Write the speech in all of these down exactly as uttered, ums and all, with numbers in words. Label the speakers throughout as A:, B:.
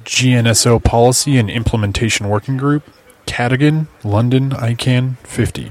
A: G N S O Policy and Implementation Working Group, Cadogan, London, I C A N fifty.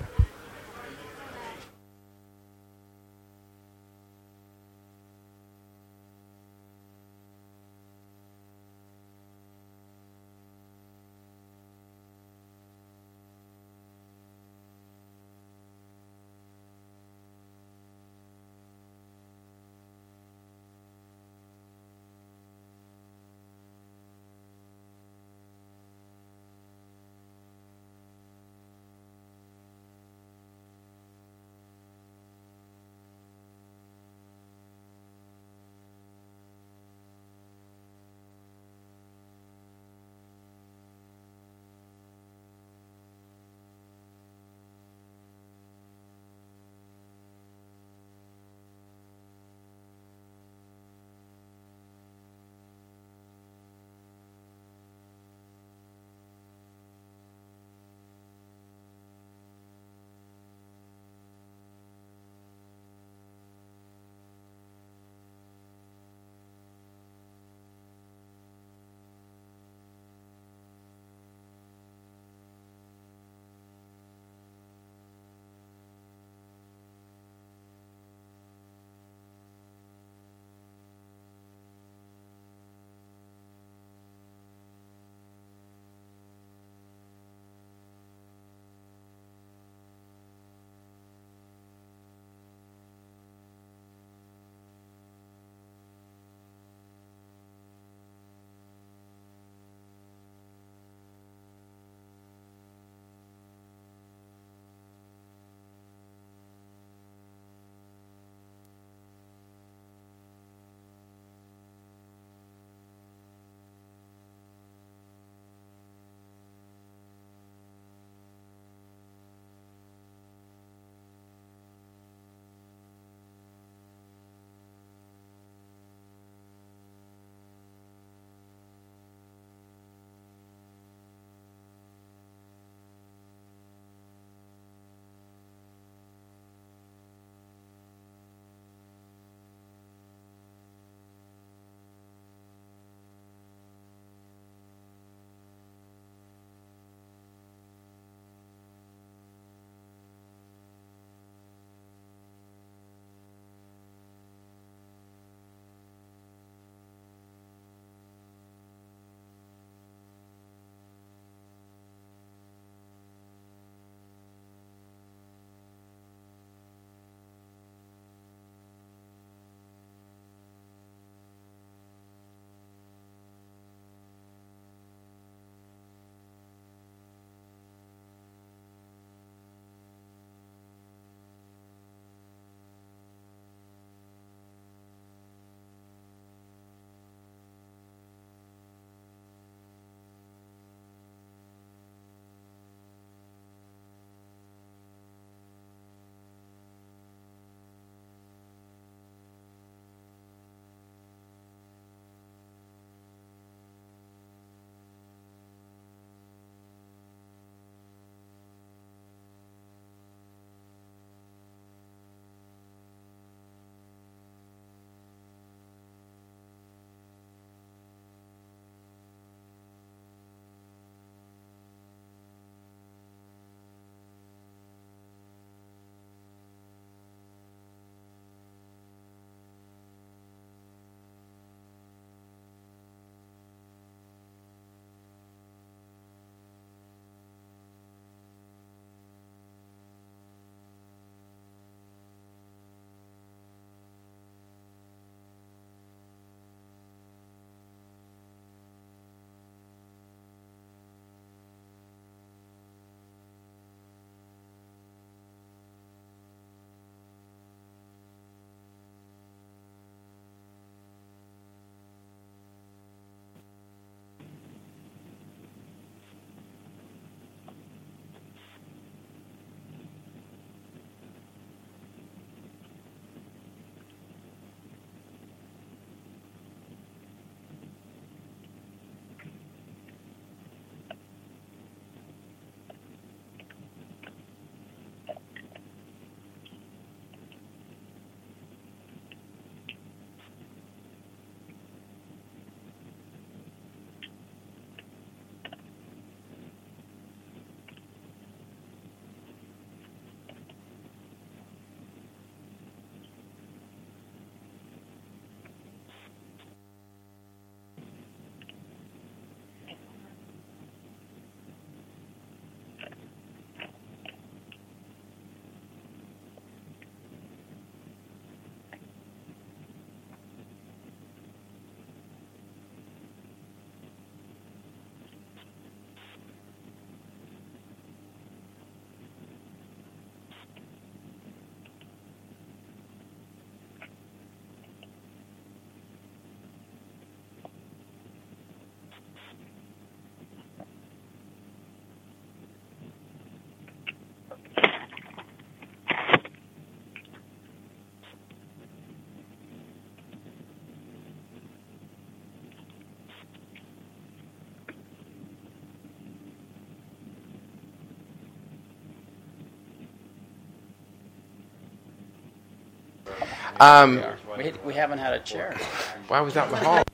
B: Um,
C: we, we haven't had a chair.
B: Why was that in the hall?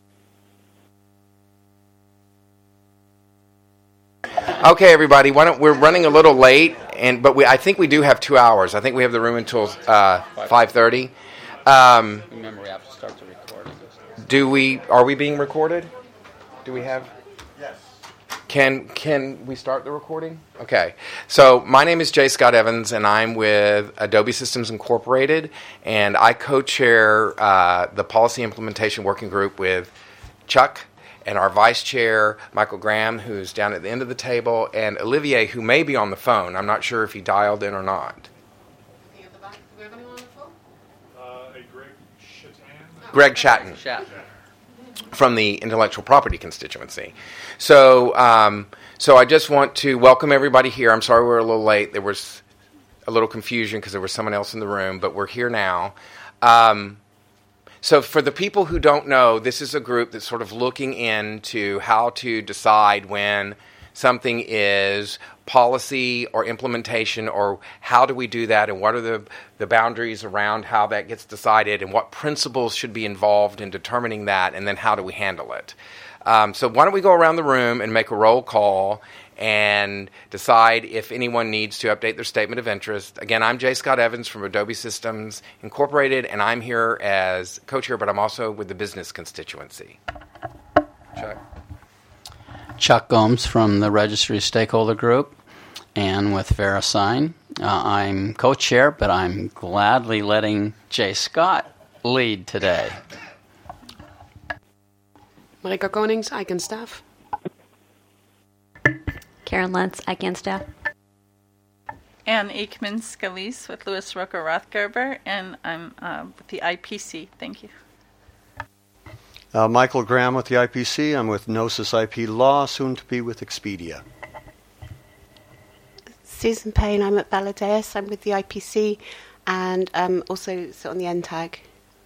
B: Okay, everybody. Why don't we're running a little late, and but we I think we do have two hours. I think we have the room until uh, five thirty. Um,
C: Remember, we have to start the recording.
B: do we? Are we being recorded? Do we have? Yes. Can Can we start the recording? Okay. So my name is J. Scott Evans, and I'm with Adobe Systems Incorporated, and I co-chair uh, the Policy Implementation Working Group with Chuck, and our vice chair, Michael Graham, who's down at the end of the table, and Olivier, who may be on the phone. I'm not sure if he dialed in or not.
D: Do we have anyone on the phone?
A: Uh, a Greg Shattan.
B: Greg Shatton
C: Chat.
B: from the Intellectual Property constituency. So, um, so I just want to welcome everybody here. I'm sorry we're a little late. There was a little confusion because there was someone else in the room, but we're here now. Um, So for the people who don't know, this is a group that's sort of looking into how to decide when something is policy or implementation, or how do we do that, and what are the, the boundaries around how that gets decided, and what principles should be involved in determining that, and then how do we handle it. Um, so why don't we go around the room and make a roll call and decide if anyone needs to update their statement of interest. Again, I'm J. Scott Evans from Adobe Systems Incorporated, and I'm here as co-chair, but I'm also with the business constituency. Chuck.
C: Chuck Gomes from the Registry Stakeholder Group, and with VeriSign. Uh, I'm co-chair, but I'm gladly letting J. Scott lead today.
D: Marika Konings, I Can Staff.
E: Karen Lentz, I Can Staff.
F: Ann Aikman Scalise with Lewis Roca Rothgerber, and I'm uh, with the I P C. Thank you.
G: Uh, Michael Graham with the I P C. I'm with Gnosis I P Law, soon to be with Expedia.
D: Susan Payne, I'm at Valadeus. I'm with the I P C and um, also sit on the N TAG.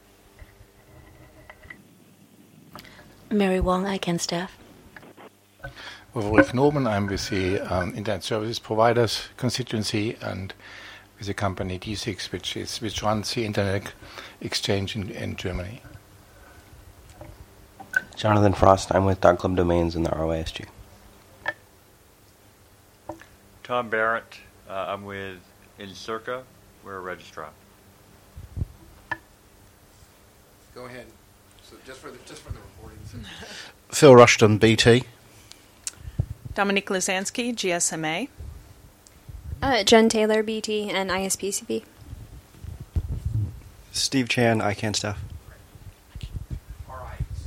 E: Mary Wong, I Can Staff.
H: With Ulrich Noben, I'm with the um, Internet Services Providers constituency and with the company D six, which is which runs the Internet Exchange in, in Germany.
I: Jonathan Frost, I'm with Dot Club Domains in the R O I S G.
J: Tom Barrett, uh, I'm with Encirca, we're a registrar.
B: Go ahead. So just for the just for the recording.
K: Phil Rushton, B T.
L: Dominique Lizansky, G S M A.
E: Uh, Jen Taylor, B T, and I S P C B.
M: Steve Chan, I Can Staff.
B: All right. So.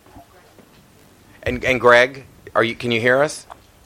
B: And and Greg, are you? Can you hear us?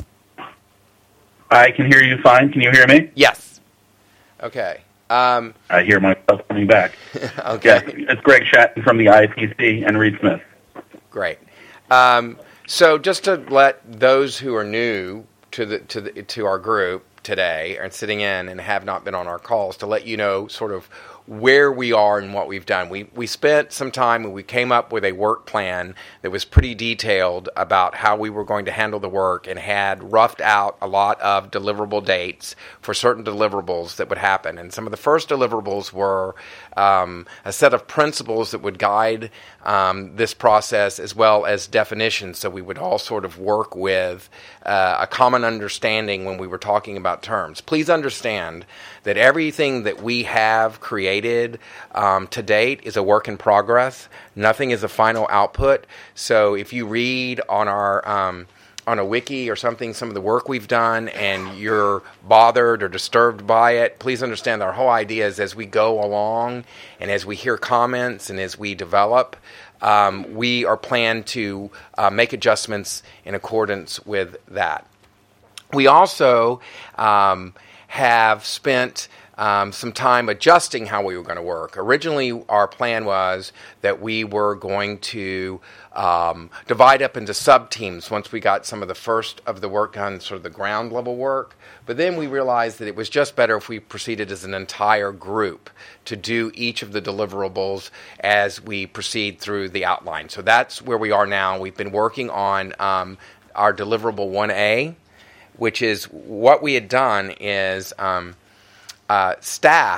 N: I can hear you fine. Can you hear me?
B: Yes. Okay. Um,
N: I hear myself coming back.
B: Okay.
N: Yes, it's Greg Shatton from the I P C and Reed Smith.
B: Great. Um, so just to let those who are new to the to the to our group today and sitting in and have not been on our calls, to let you know sort of where we are and what we've done. We we spent some time and we came up with a work plan that was pretty detailed about how we were going to handle the work, and had roughed out a lot of deliverable dates for certain deliverables that would happen. And some of the first deliverables were um, a set of principles that would guide um, this process, as well as definitions, so we would all sort of work with uh, a common understanding when we were talking about terms. Please understand that everything that we have created um, to date is a work in progress. Nothing is a final output. So if you read on our um, on a wiki or something some of the work we've done and you're bothered or disturbed by it, please understand that our whole idea is, as we go along and as we hear comments and as we develop, um, we are planned to uh, make adjustments in accordance with that. We also um, have spent um, some time adjusting how we were going to work. Originally, our plan was that we were going to um, divide up into sub-teams once we got some of the first of the work done, sort of the ground level work. But then we realized that it was just better if we proceeded as an entire group to do each of the deliverables as we proceed through the outline. So that's where we are now. We've been working on um, our deliverable one A, which is what we had done is um, uh, staff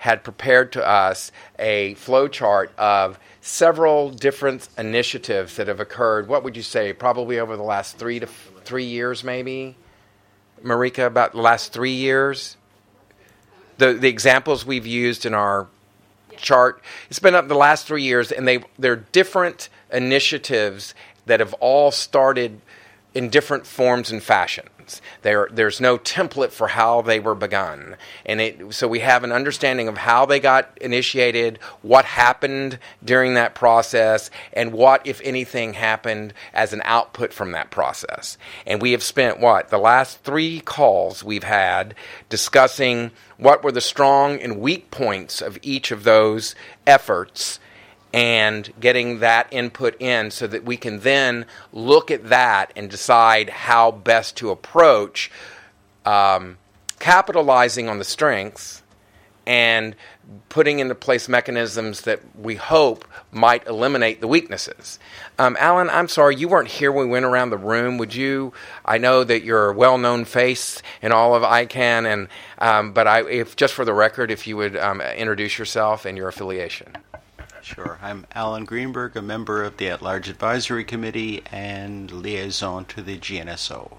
B: had prepared to us a flow chart of several different initiatives that have occurred. What would you say? Probably over the last three to f- three years, maybe, Marika. About the last three years. The the examples we've used in our chart. It's been up the last three years, and they they're different initiatives that have all started in different forms and fashions. There, there's no template for how they were begun, and it, so we have an understanding of how they got initiated, what happened during that process, and what, if anything, happened as an output from that process. And we have spent, what, the last three calls we've had discussing what were the strong and weak points of each of those efforts, and getting that input in so that we can then look at that and decide how best to approach um, capitalizing on the strengths and putting into place mechanisms that we hope might eliminate the weaknesses. Um, Alan, I'm sorry, you weren't here when we went around the room. Would you, I know that you're a well-known face in all of I CAN, and um, but I, if just for the record, if you would um, introduce yourself and your affiliation.
M: Sure. I'm Alan Greenberg, a member of the At-Large Advisory Committee and liaison to the G N S O.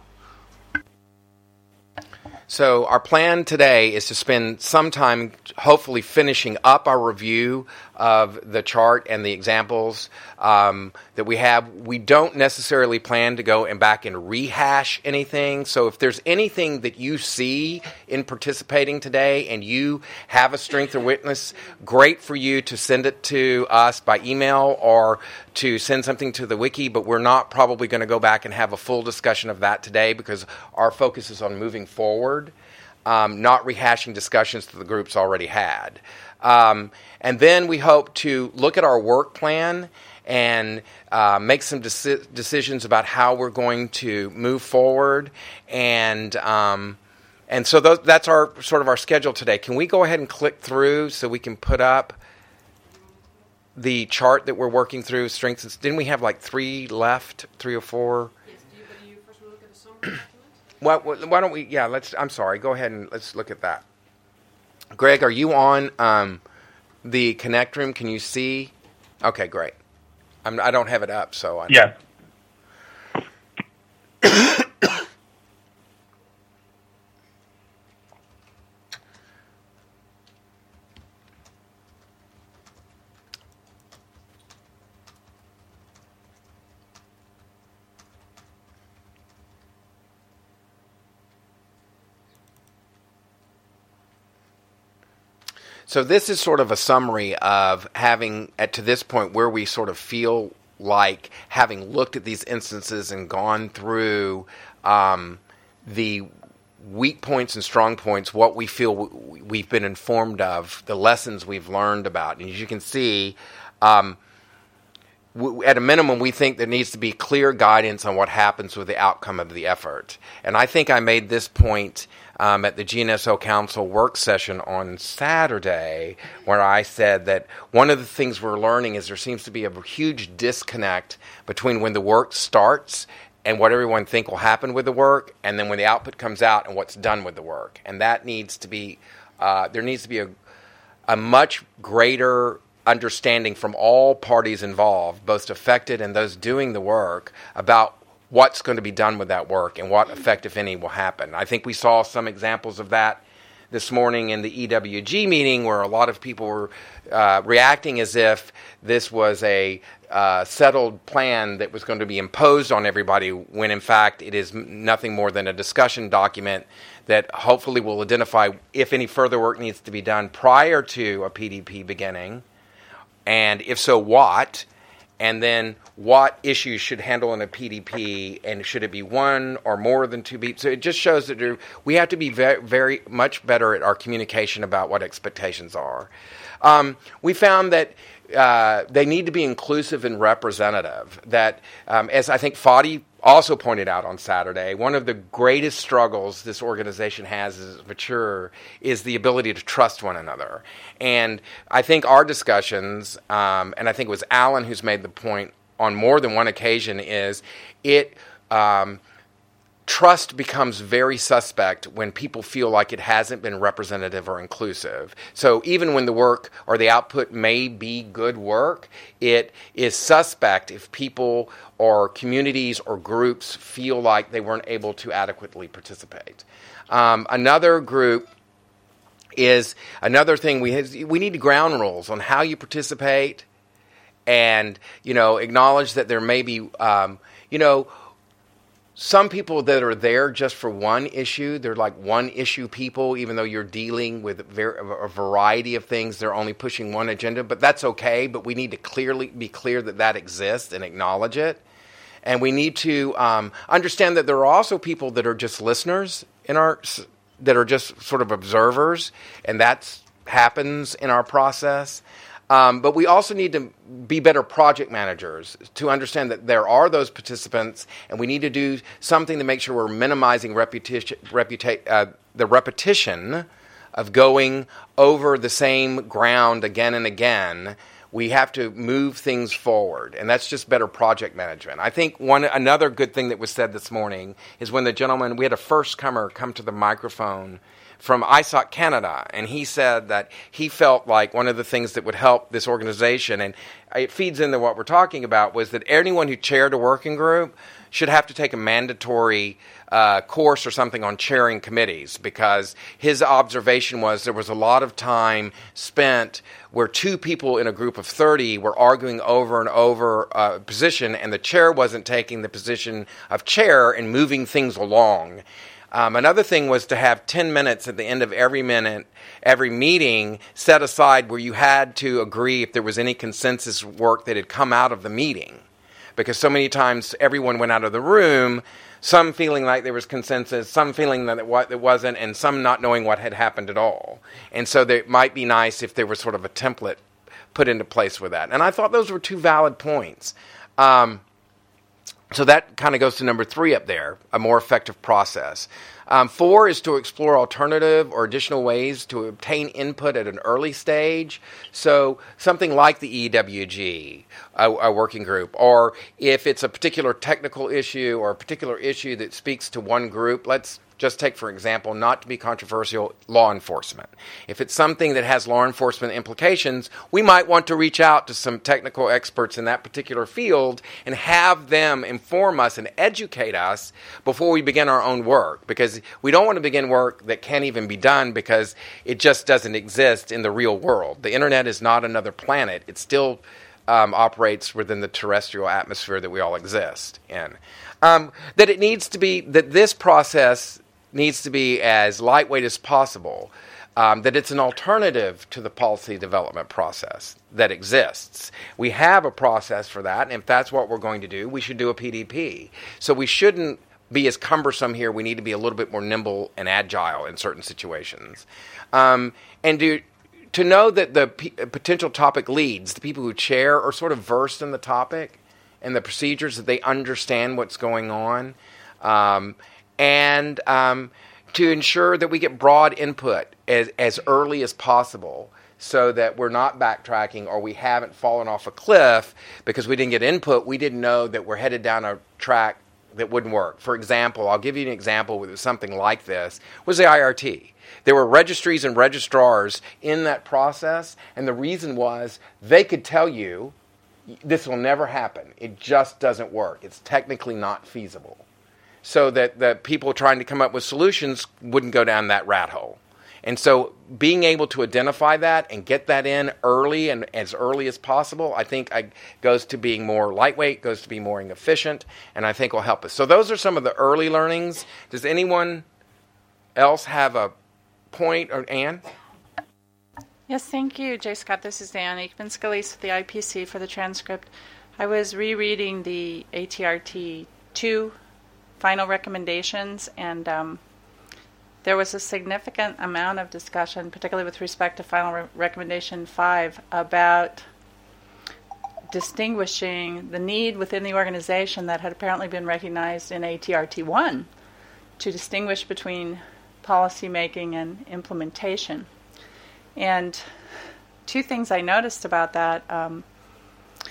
B: So our plan today is to spend some time hopefully finishing up our review of the chart and the examples um, that we have. We don't necessarily plan to go and back and rehash anything. So if there's anything that you see in participating today and you have a strength or weakness, great for you to send it to us by email or to send something to the wiki, but we're not probably going to go back and have a full discussion of that today because our focus is on moving forward, um, not rehashing discussions that the group's already had. Um, and then we hope to look at our work plan and uh, make some deci- decisions about how we're going to move forward. And um, and so those, that's our sort of our schedule today. Can we go ahead and click through so we can put up the chart that we're working through, strengths? And, didn't we have like three left, three or four?
O: Yes. Do you, but you first want to look at the summary
B: Well,
O: document?
B: why don't we? Yeah, let's. I'm sorry. Go ahead and let's look at that. Greg, are you on um, the Connect room? Can you see? Okay, great. I'm, I don't have it up, so I.
N: Yes.
B: So this is sort of a summary of having, at to this point, where we sort of feel like having looked at these instances and gone through um, the weak points and strong points, what we feel w- we've been informed of, the lessons we've learned about. And as you can see, um, w- at a minimum, we think there needs to be clear guidance on what happens with the outcome of the effort. And I think I made this point Um, at the G N S O Council work session on Saturday, where I said that one of the things we're learning is there seems to be a huge disconnect between when the work starts and what everyone think will happen with the work, and then when the output comes out and what's done with the work. And that needs to be, uh, there needs to be a, a much greater understanding from all parties involved, both affected and those doing the work, about what's going to be done with that work and what effect, if any, will happen. I think we saw some examples of that this morning in the E W G meeting, where a lot of people were uh, reacting as if this was a uh, settled plan that was going to be imposed on everybody, when in fact it is nothing more than a discussion document that hopefully will identify if any further work needs to be done prior to a P D P beginning, and if so, what, and then what issues should handle in a P D P, and should it be one or more than two beats. So it just shows that there, we have to be very, very much better at our communication about what expectations are. Um, we found that uh, they need to be inclusive and representative. That, um, as I think Fadi also pointed out on Saturday, one of the greatest struggles this organization has as it matures is the ability to trust one another. And I think our discussions, um, and I think it was Alan who's made the point on more than one occasion, is it um, trust becomes very suspect when people feel like it hasn't been representative or inclusive. So even when the work or the output may be good work, it is suspect if people or communities or groups feel like they weren't able to adequately participate. Um, another group is another thing we have, we need ground rules on how you participate, and you know acknowledge that there may be um, you know. Some people that are there just for one issue, they're like one issue people, even though you're dealing with a variety of things, they're only pushing one agenda, but that's okay, but we need to clearly be clear that that exists and acknowledge it. And we need to um, understand that there are also people that are just listeners in our, that are just sort of observers, and that happens in our process. Um, but we also need to be better project managers to understand that there are those participants, and we need to do something to make sure we're minimizing repetition, reputa- uh, the repetition of going over the same ground again and again. We have to move things forward, and that's just better project management. I think one another good thing that was said this morning is when the gentleman, we had a first comer come to the microphone from I S O C Canada, and he said that he felt like one of the things that would help this organization, and it feeds into what we're talking about, was that anyone who chaired a working group should have to take a mandatory uh, course or something on chairing committees, because his observation was there was a lot of time spent where two people in a group of thirty were arguing over and over a position, and the chair wasn't taking the position of chair and moving things along. Um, another thing was to have ten minutes at the end of every minute, every meeting set aside where you had to agree if there was any consensus work that had come out of the meeting. Because so many times everyone went out of the room, some feeling like there was consensus, some feeling that it wasn't, and some not knowing what had happened at all. And so it might be nice if there was sort of a template put into place with that. And I thought those were two valid points. Um, So that kind of goes to number three up there, a more effective process. Um, four is to explore alternative or additional ways to obtain input at an early stage. So something like the E W G, a, a working group, or if it's a particular technical issue or a particular issue that speaks to one group, let's just take, for example, not to be controversial, law enforcement. If it's something that has law enforcement implications, we might want to reach out to some technical experts in that particular field and have them inform us and educate us before we begin our own work. Because we don't want to begin work that can't even be done because it just doesn't exist in the real world. The internet is not another planet. It still um, operates within the terrestrial atmosphere that we all exist in. Um, that it needs to be, that this process needs to be as lightweight as possible, um, that it's an alternative to the policy development process that exists. We have a process for that, and if that's what we're going to do, we should do a P D P. So we shouldn't be as cumbersome here. We need to be a little bit more nimble and agile in certain situations. Um, and to, to know that the p- potential topic leads, the people who chair, are sort of versed in the topic and the procedures, that they understand what's going on. Um, and um, to ensure that we get broad input as, as early as possible so that we're not backtracking or we haven't fallen off a cliff because we didn't get input. We didn't know that we're headed down a track that wouldn't work. For example, I'll give you an example with something like this, was the I R T. There were registries and registrars in that process, and the reason was they could tell you this will never happen. It just doesn't work. It's technically not feasible. So that the people trying to come up with solutions wouldn't go down that rat hole. And so being able to identify that and get that in early and as early as possible, I think I, goes to being more lightweight, goes to being more efficient, and I think will help us. So those are some of the early learnings. Does anyone else have a point? Or Anne?
F: Yes, thank you, J. Scott. This is Anne Aikman-Scalise with the I P C for the transcript. I was rereading the A T R T two final recommendations, and um, there was a significant amount of discussion, particularly with respect to final re- recommendation five, about distinguishing the need within the organization that had apparently been recognized in A T R T one to distinguish between policy making and implementation. And two things I noticed about that. Um,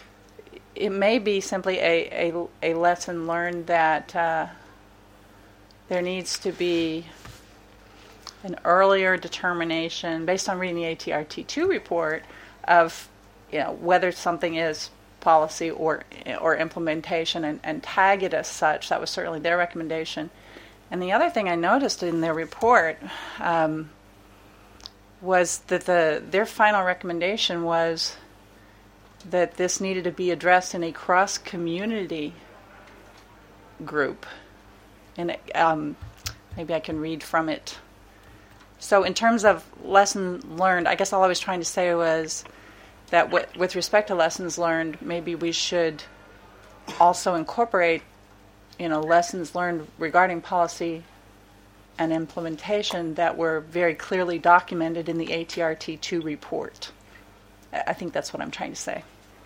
F: it may be simply a, a, a lesson learned that uh, there needs to be an earlier determination, based on reading the A T R T two report, of you know whether something is policy or or implementation, and, and tag it as such. That was certainly their recommendation. And the other thing I noticed in their report um, was that the their final recommendation was that this needed to be addressed in a cross-community group. And um, maybe I can read from it. So in terms of lessons learned, I guess all I was trying to say was that w- with respect to lessons learned, maybe we should also incorporate, you know, lessons learned regarding policy and implementation that were very clearly documented in the A T R T two report. I think that's what I'm trying to say.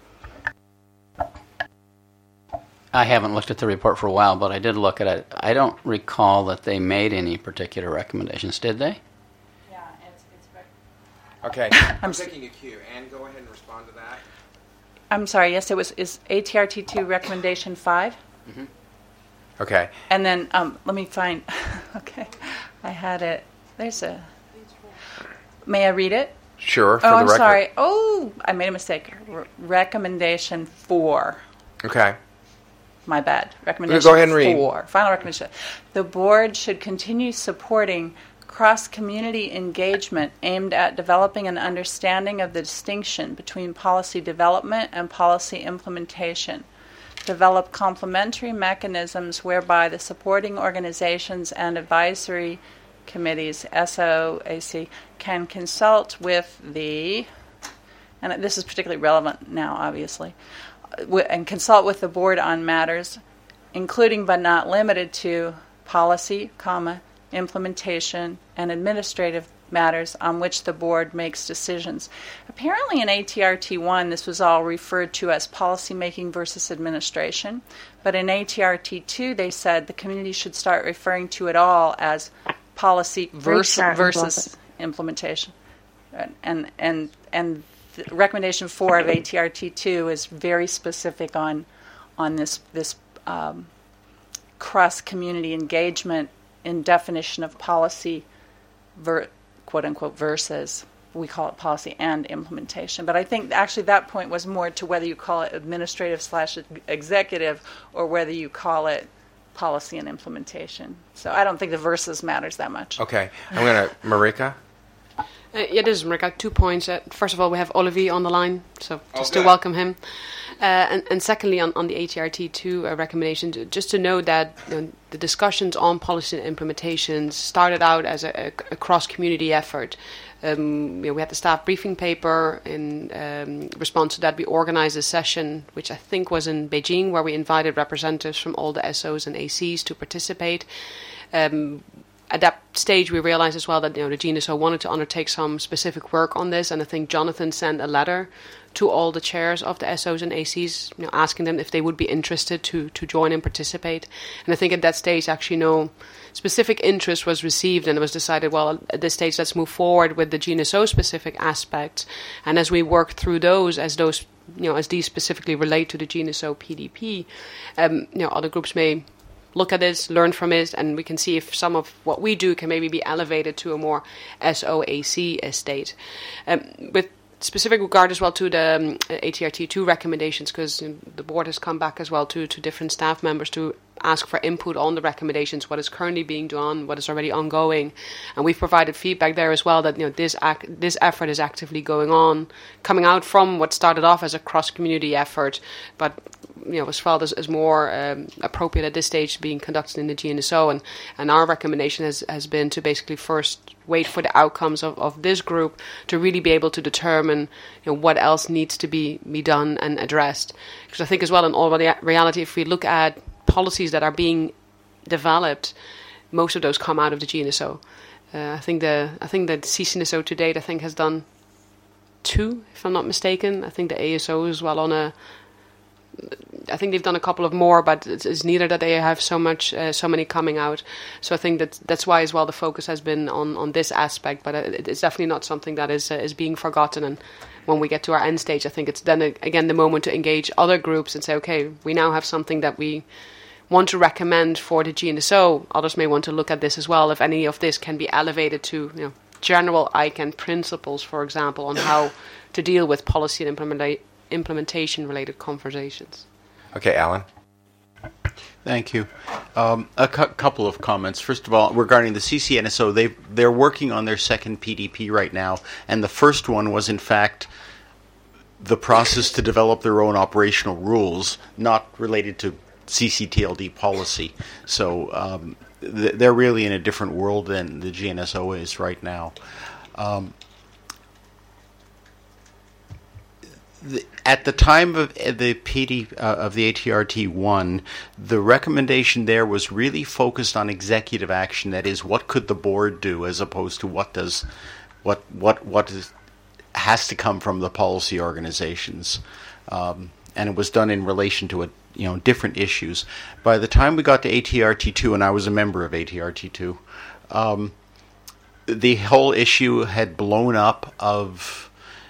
C: I haven't looked at the report for a while, but I did look at it. I don't recall that they made any particular recommendations, did they?
F: Yeah, it's, it's very...
B: Okay,
F: I'm,
B: I'm taking a cue. Anne, go ahead and respond to that.
F: I'm sorry, yes, it was is A T R T two recommendation five?
C: Mm-hmm.
B: Okay.
F: And then, um, let me find, okay, I had it, there's a, may I read it?
B: Sure, for
F: oh,
B: the
F: I'm
B: record.
F: sorry. Oh, I made a mistake. Re- recommendation four.
B: Okay.
F: My bad. Recommendation
B: Go ahead and read.
F: four. Final recommendation. The board should continue supporting cross-community engagement aimed at developing an understanding of the distinction between policy development and policy implementation. Develop complementary mechanisms whereby the supporting organizations and advisory committees, S O A C, can consult with the, and this is particularly relevant now, obviously, and consult with the board on matters, including but not limited to policy, comma, implementation, and administrative matters on which the board makes decisions. Apparently in A T R T one, this was all referred to as policymaking versus administration, but in A T R T two, they said the community should start referring to it all as policy versus, versus implementation. And, and, and the recommendation four of A T R T two is very specific on on this this um, cross-community engagement in definition of policy, ver, quote unquote, versus, we call it policy and implementation. But I think actually that point was more to whether you call it administrative slash executive or whether you call it policy and implementation. So I don't think the versus matters that much.
B: Okay, I'm going to, Marika?
O: Uh, yeah, this is Marika. Two points. Uh, first of all, we have Olivier on the line, so just
B: oh,
O: to welcome him. Uh, and, and secondly, on, on the A T R T two uh, recommendation, just to know that you know, the discussions on policy and implementations started out as a, a, a cross-community effort. Um, you know, we had the staff briefing paper. In um, response to that, we organized a session, which I think was in Beijing, where we invited representatives from all the S Os and A Cs to participate. Um, At that stage, we realized as well that you know the G N S O wanted to undertake some specific work on this, and I think Jonathan sent a letter to all the chairs of the S Os and A Cs, you know, asking them if they would be interested to to join and participate. And I think at that stage, actually, no specific interest was received, and it was decided, well, at this stage, let's move forward with the G N S O specific aspects. And as we work through those, as those you know, as these specifically relate to the G N S O P D P, um, you know, other groups may look at this, learn from it, and we can see if some of what we do can maybe be elevated to a more S O A C estate. Um, with specific regard as well to the um, A T R T two recommendations, because you know, the board has come back as well to, to different staff members to ask for input on the recommendations, what is currently being done, what is already ongoing, and we've provided feedback there as well that you know this ac- this effort is actively going on, coming out from what started off as a cross-community effort, but you know was felt as, as more um, appropriate at this stage being conducted in the G N S O, and, and our recommendation has, has been to basically first wait for the outcomes of, of this group to really be able to determine you know what else needs to be, be done and addressed. Because I think as well in all reality, if we look at policies that are being developed, most of those come out of the G N S O. Uh, I think the I think the C C N S O to date I think has done two, if I'm not mistaken. I think the A S O is well on a. I think they've done a couple of more, but it's, it's neither that they have so much, uh, so many coming out. So I think that that's why as well the focus has been on, on this aspect. But it, it's definitely not something that is uh, is being forgotten. And when we get to our end stage, I think it's then uh, again the moment to engage other groups and say, okay, we now have something that we want to recommend for the G N S O. Others may want to look at this as well, if any of this can be elevated to, you know, general I C A N principles, for example, on how to deal with policy and implementa- implementation-related conversations.
B: Okay, Alan.
M: Thank you. Um, a cu- couple of comments. First of all, regarding the C C N S O, they they're working on their second P D P right now, and the first one was in fact the process to develop their own operational rules, not related to C C T L D policy. So um, th- they're really in a different world than the G N S O is right now. Um, the, at the time of the P D uh, of the A T R T one, the recommendation there was really focused on executive action. That is, what could the board do, as opposed to what does what what what is, has to come from the policy organizations. Um, and it was done in relation to a you know different issues. By the time we got to A T R T two, and I was a member of A T R T two, um, the whole issue had blown up of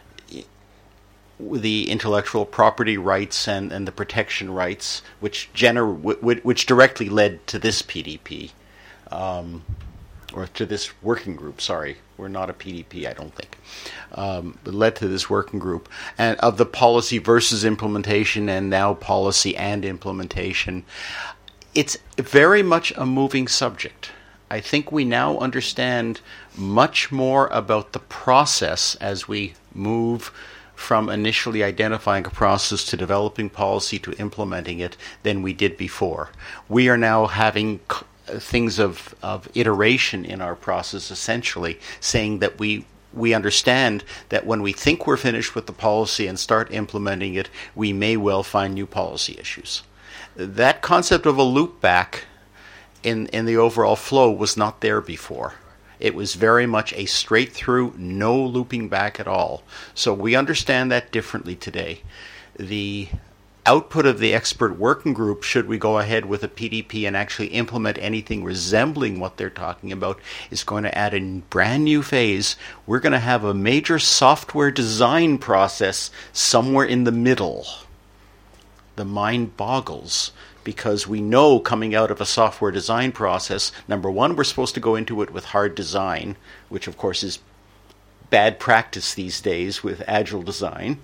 M: the intellectual property rights and, and the protection rights, which gener- w- which directly led to this P D P, um, or to this working group. Sorry, we're not a P D P, I don't think. Um, but led to this working group, and of the policy versus implementation, and now policy and implementation. It's very much a moving subject. I think we now understand much more about the process as we move from initially identifying a process to developing policy to implementing it than we did before. We are now having c- things of, of iteration in our process, essentially, saying that we we understand that when we think we're finished with the policy and start implementing it, we may well find new policy issues. That concept of a loop back in, in the overall flow was not there before. It was very much a straight through, no looping back at all. So we understand that differently today. The output of the expert working group, should we go ahead with a P D P and actually implement anything resembling what they're talking about, is going to add a brand new phase. We're going to have a major software design process somewhere in the middle. The mind boggles. Because we know coming out of a software design process, number one, we're supposed to go into it with hard design, which of course is bad practice these days with agile design.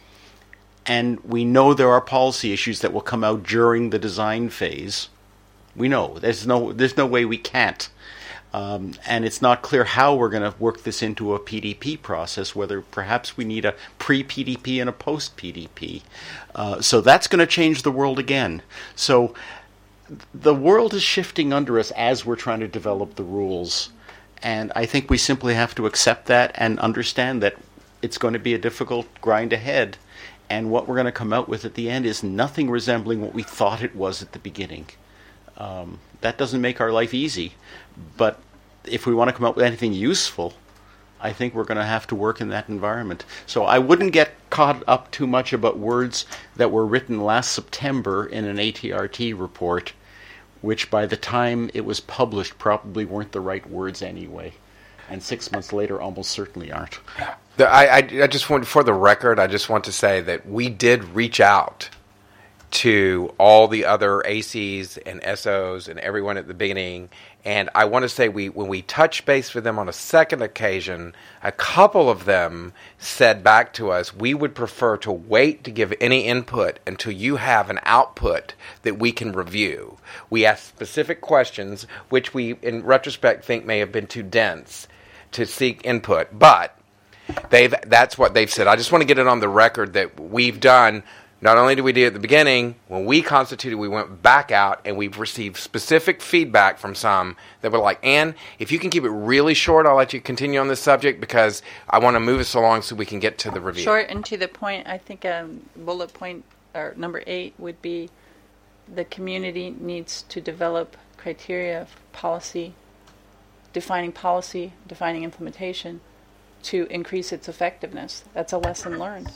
M: And we know there are policy issues that will come out during the design phase. We know. There's no, there's no way we can't. Um, and it's not clear how we're going to work this into a P D P process, whether perhaps we need a pre-P D P and a post-P D P. Uh, so that's going to change the world again. So the world is shifting under us as we're trying to develop the rules. And I think we simply have to accept that and understand that it's going to be a difficult grind ahead. And what we're going to come out with at the end is nothing resembling what we thought it was at the beginning. Um, that doesn't make our life easy. But if we want to come up with anything useful, I think we're going to have to work in that environment. So I wouldn't get caught up too much about words that were written last September in an A T R T report, which by the time it was published probably weren't the right words anyway. And six months later almost certainly aren't.
B: The, I, I, I just want, for the record, I just want to say that we did reach out to all the other A Cs and S Os and everyone at the beginning. And I want to say we when we touched base with them on a second occasion, a couple of them said back to us, we would prefer to wait to give any input until you have an output that we can review. We asked specific questions, which we, in retrospect, think may have been too dense to seek input. But they've that's what they've said. I just want to get it on the record that we've done. Not only did we do it at the beginning, when we constituted, we went back out and we've received specific feedback from some that were like, Ann, if you can keep it really short, I'll let you continue on this subject because I want to move us along so we can get to the review.
F: Short and to the point, I think um, bullet point or number eight would be the community needs to develop criteria for policy, defining policy, defining implementation to increase its effectiveness. That's a lesson learned.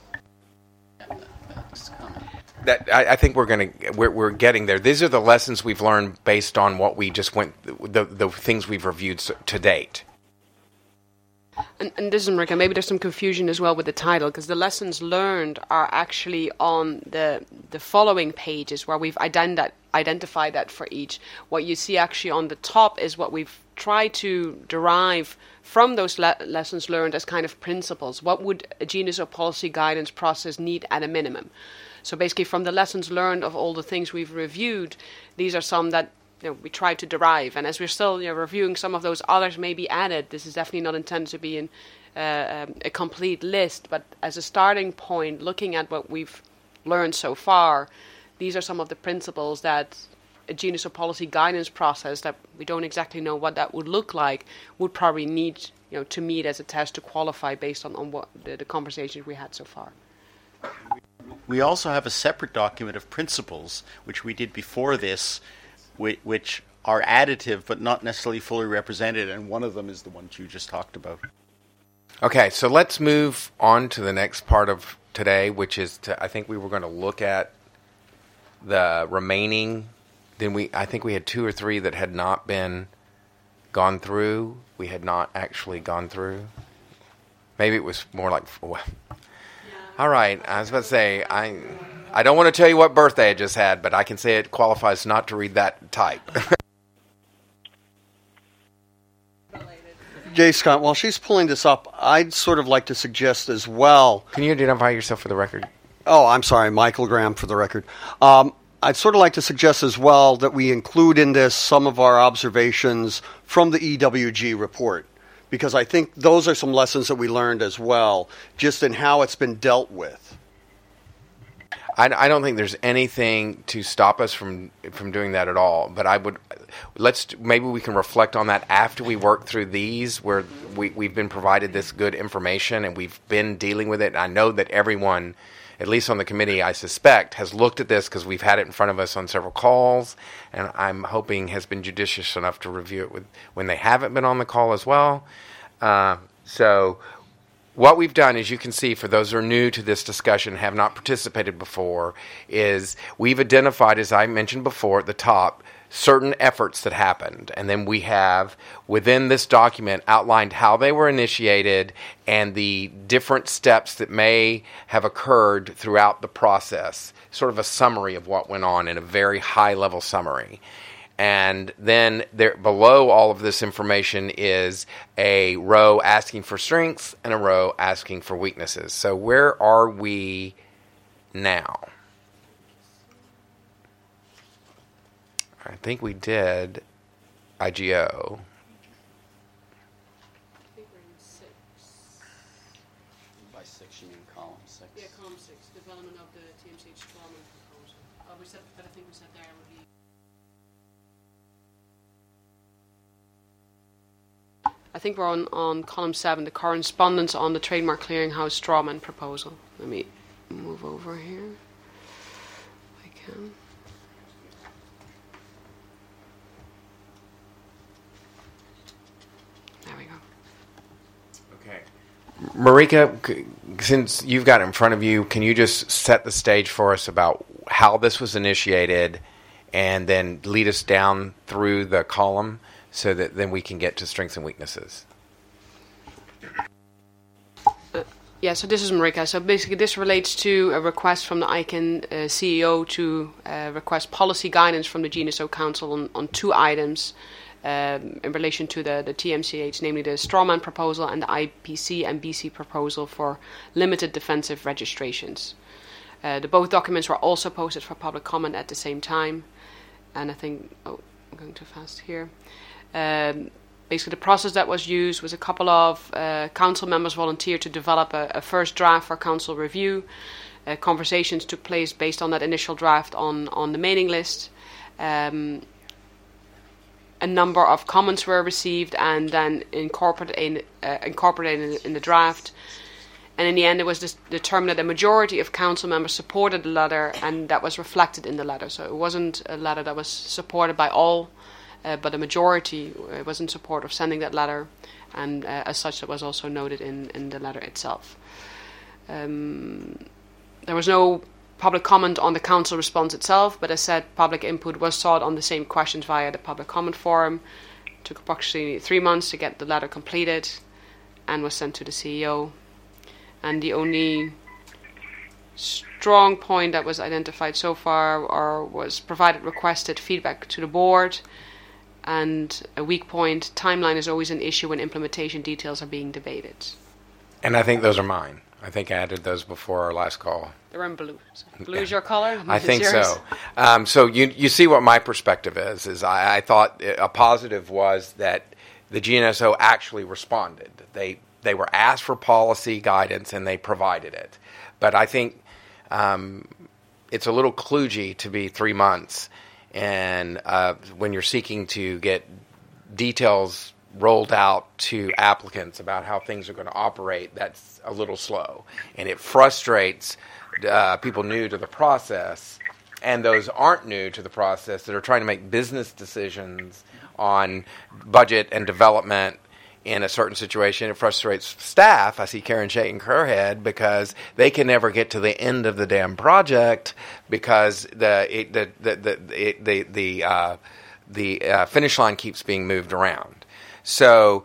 B: That I, I think we're going to we're, we're getting there. These are the lessons we've learned based on what we just went the the things we've reviewed to date.
O: And, and this is Marika. Maybe there's some confusion as well with the title, because the lessons learned are actually on the the following pages where we've identi- identified that for each. What you see actually on the top is what we've tried to derive from those le- lessons learned as kind of principles. What would a genius or policy guidance process need at a minimum? So basically, from the lessons learned of all the things we've reviewed, these are some that you know, we try to derive. And as we're still you know, reviewing some of those, others may be added. This is definitely not intended to be in, uh, um, a complete list, but as a starting point, looking at what we've learned so far, these are some of the principles that a genius or policy guidance process that we don't exactly know what that would look like would probably need you know, to meet as a test to qualify based on, on what the, the conversations we had so far.
M: We also have a separate document of principles, which we did before this, which are additive but not necessarily fully represented, and one of them is the one you just talked about.
B: Okay, so let's move on to the next part of today, which is to, I think we were going to look at the remaining. Then we, I think we had two or three that had not been gone through. We had not actually gone through. Maybe it was more like. Well, all right, I was about to say I. I don't want to tell you what birthday I just had, but I can say it qualifies not to read that type.
G: Jay Scott, while she's pulling this up, I'd sort of like to suggest as well.
B: Can you identify yourself for the record?
G: Oh, I'm sorry, Michael Graham for the record. Um, I'd sort of like to suggest as well that we include in this some of our observations from the E W G report, because I think those are some lessons that we learned as well, just in how it's been dealt with.
B: I, I don't think there's anything to stop us from from doing that at all. But I would let's maybe we can reflect on that after we work through these, where we we've been provided this good information and we've been dealing with it. And I know that everyone, at least on the committee, I suspect, has looked at this because we've had it in front of us on several calls, and I'm hoping has been judicious enough to review it with when they haven't been on the call as well. Uh, so. What we've done, as you can see, for those who are new to this discussion, have not participated before, is we've identified, as I mentioned before at the top, certain efforts that happened. And then we have, within this document, outlined how they were initiated and the different steps that may have occurred throughout the process. Sort of a summary of what went on in a very high-level summary. And then there, below all of this information is a row asking for strengths and a row asking for weaknesses. So where are we now? I think we did I G O.
O: I think we're in six.
C: By six, you mean column six?
O: Yeah, column six, development of the T M C H Strawman proposal. Uh, we said, but I think we said there would be. I think we're on, on column seven, the correspondence on the Trademark Clearinghouse Strawman proposal. Let me move over here. If I can. There we go.
B: Okay. Marika, since you've got it in front of you, can you just set the stage for us about how this was initiated and then lead us down through the column so that then we can get to strengths and weaknesses?
O: Uh, yeah, so this is Marika. So basically this relates to a request from the I C A N uh, C E O to uh, request policy guidance from the G N S O Council on, on two items um, in relation to the, the T M C H, namely the Strawman proposal and the I P C and B C proposal for limited defensive registrations. Uh, the both documents were also posted for public comment at the same time. And I think, oh, I'm going too fast here. Um, basically, the process that was used was a couple of uh, council members volunteered to develop a, a first draft for council review. Uh, conversations took place based on that initial draft on, on the mailing list. Um, a number of comments were received and then incorporated in, uh, incorporated in, in the draft. And in the end, it was dis- determined that a majority of council members supported the letter, and that was reflected in the letter. So it wasn't a letter that was supported by all, uh, but a majority uh, was in support of sending that letter, and uh, as such, it was also noted in, in the letter itself. Um, there was no public comment on the council response itself, but as said, public input was sought on the same questions via the public comment forum. It took approximately three months to get the letter completed. and was sent to the C E O. And the only strong point that was identified so far or was provided requested feedback to the board. And a weak point, timeline is always an issue when implementation details are being debated.
B: And I think those are mine. I think I added those before our last call.
O: They're in blue. So blue is your color?
B: I think
O: yours.
B: so. Um, so you you see what my perspective is. Is I, I thought a positive was that the G N S O actually responded. They they were asked for policy guidance and they provided it. But I think um, it's a little kludgy to be three months, and uh, when you're seeking to get details rolled out to applicants about how things are going to operate, that's a little slow. And it frustrates uh, people new to the process and those aren't new to the process that are trying to make business decisions on budget and development in a certain situation. It frustrates staff. I see Karen shaking her head because they can never get to the end of the damn project because the it, the the the it, the the, uh, the uh, finish line keeps being moved around. So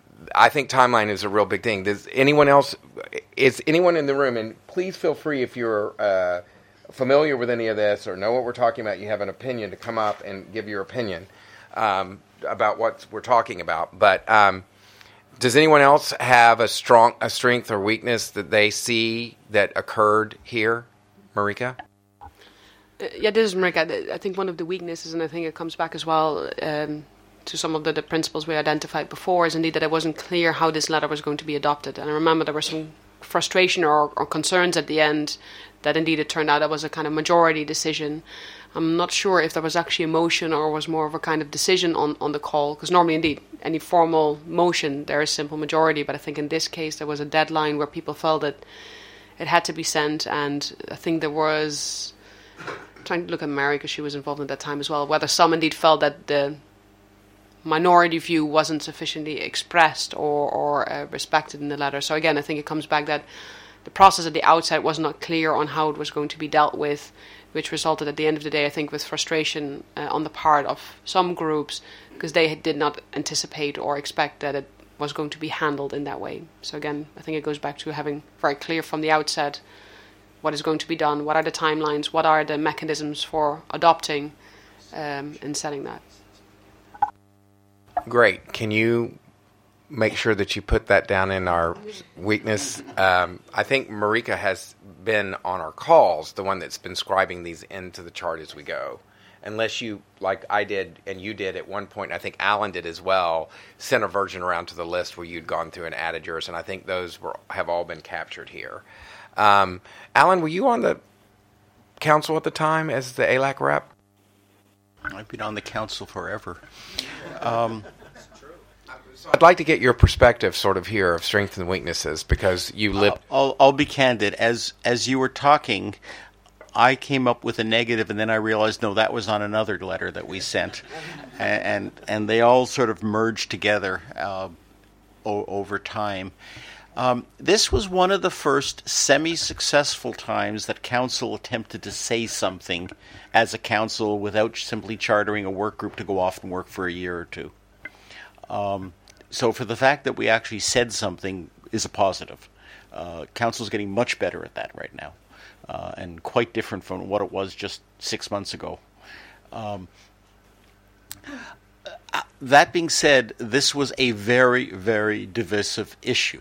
B: I think timeline is a real big thing. Does anyone else, is anyone in the room, and please feel free if you're uh, familiar with any of this or know what we're talking about, you have an opinion, to come up and give your opinion um, about what we're talking about. But um, does anyone else have a strong, a strength or weakness that they see that occurred here? Marika?
O: Uh, yeah, this is Marika. I think one of the weaknesses, and I think it comes back as well um, to some of the, the principles we identified before, is indeed that it wasn't clear how this letter was going to be adopted. And I remember there was some frustration or, or concerns at the end that indeed it turned out it was a kind of majority decision. I'm not sure if there was actually a motion or was more of a kind of decision on, on the call, because normally indeed any formal motion there is simple majority, but I think in this case there was a deadline where people felt that it had to be sent, and I think there was, I'm trying to look at Mary because she was involved at that time as well, whether some indeed felt that the minority view wasn't sufficiently expressed or, or uh, respected in the letter. So again, I think it comes back that the process at the outset was not clear on how it was going to be dealt with, which resulted at the end of the day, I think, with frustration uh, on the part of some groups because they did not anticipate or expect that it was going to be handled in that way. So again, I think it goes back to having very clear from the outset what is going to be done, what are the timelines, what are the mechanisms for adopting um, and setting that.
B: Great. Can you make sure that you put that down in our weakness? Um, I think Marika has been on our calls, the one that's been scribing these into the chart as we go. Unless you, like I did and you did at one point, I think Alan did as well, sent a version around to the list where you'd gone through and added yours, and I think those were have all been captured here. Um, Alan, were you on the council at the time as the A L A C rep?
M: I've been on the council forever. Um,
B: so I'd like to get your perspective sort of here of strengths and weaknesses because you live...
M: I'll, I'll be candid. As as you were talking, I came up with a negative, and then I realized, no, that was on another letter that we sent. and, and and they all sort of merged together uh, o- over time. Um, this was one of the first semi-successful times that council attempted to say something as a council without simply chartering a work group to go off and work for a year or two. Um, so for the fact that we actually said something is a positive. Uh, council's getting much better at that right now, uh, and quite different from what it was just six months ago. Um, that being said, this was a very, very divisive issue.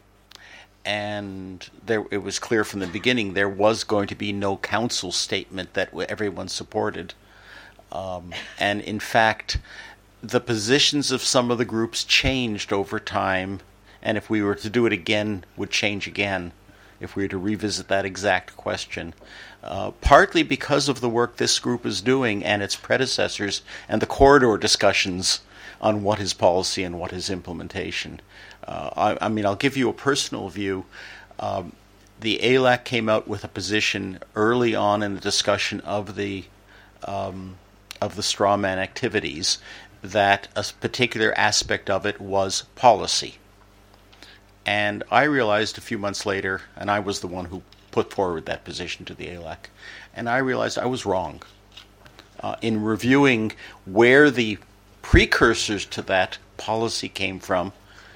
M: And there, it was clear from the beginning there was going to be no council statement that everyone supported. Um, and in fact, the positions of some of the groups changed over time, and if we were to do it again, would change again if we were to revisit that exact question. Uh, partly because of the work this group is doing and its predecessors and the corridor discussions on what is policy and what is implementation. Uh, I, I mean, I'll give you a personal view. Um, the A L A C came out with a position early on in the discussion of the um, of the straw man activities that a particular aspect of it was policy. And I realized a few months later, and I was the one who put forward that position to the A L A C, and I realized I was wrong. Uh, in reviewing where the precursors to that policy came from,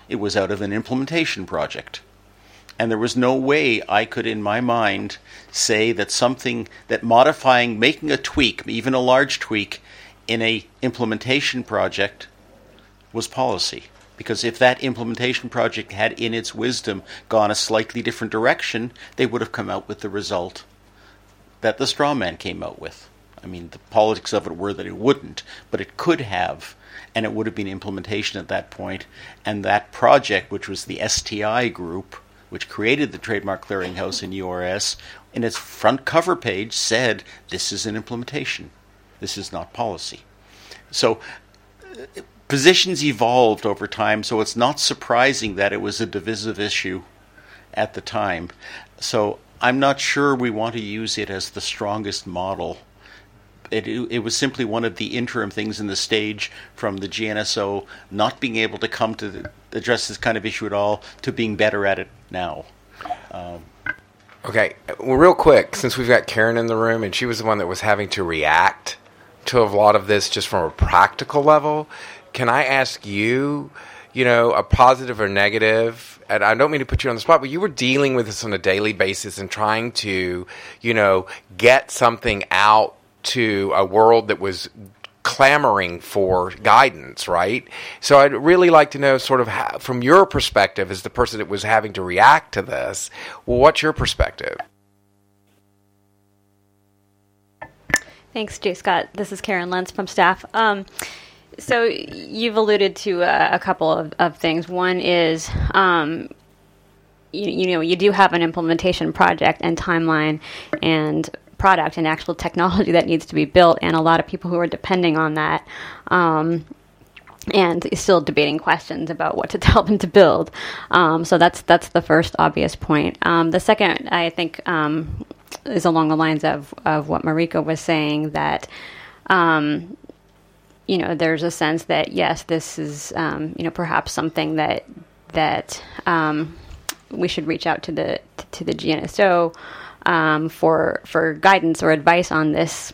M: It was out of an implementation project. And there was no way I could, in my mind, say that something, that modifying, making a tweak, even a large tweak, in a implementation project was policy. Because if that implementation project had, in its wisdom, gone a slightly different direction, they would have come out with the result that the straw man came out with. I mean, the politics of it were that it wouldn't, but it could have, and it would have been implementation at that point. And that project, which was the S T I group, which created the Trademark Clearinghouse in U R S, in its front cover page said, this is an implementation. This is not policy. So uh, positions evolved over time, so it's not surprising that it was a divisive issue at the time. So I'm not sure we want to use it as the strongest model. It, it was simply one of the interim things in the stage from the G N S O not being able to come to the, address this kind of issue at all to being better at it now. Um,
B: okay, well, real quick, since we've got Karen in the room, and she was the one that was having to react to a lot of this just from a practical level, can I ask you, you know, a positive or negative, and I don't mean to put you on the spot, but you were dealing with this on a daily basis and trying to, you know, get something out to a world that was clamoring for guidance, right? So I'd really like to know sort of how, from your perspective as the person that was having to react to this, well, what's your perspective?
P: Thanks, J. Scott. This is Karen Lentz from staff. Um, so you've alluded to a, a couple of, of things. One is, um, you, you know, you do have an implementation project and timeline and product and actual technology that needs to be built, and a lot of people who are depending on that, um, and still debating questions about what to tell them to build. Um, so that's that's the first obvious point. Um, the second, I think, um, is along the lines of, of what Marika was saying, that um, you know, there's a sense that yes, this is um, you know, perhaps something that that um, we should reach out to the to the G N S O Um, for for guidance or advice on this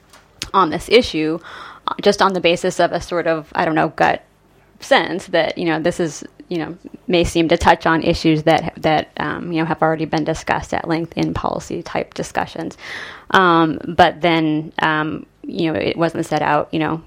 P: on this issue, just on the basis of a sort of, I don't know, gut sense that, you know, this is, you know, may seem to touch on issues that that um, you know, have already been discussed at length in policy type discussions, um, but then um, you know, it wasn't set out, you know,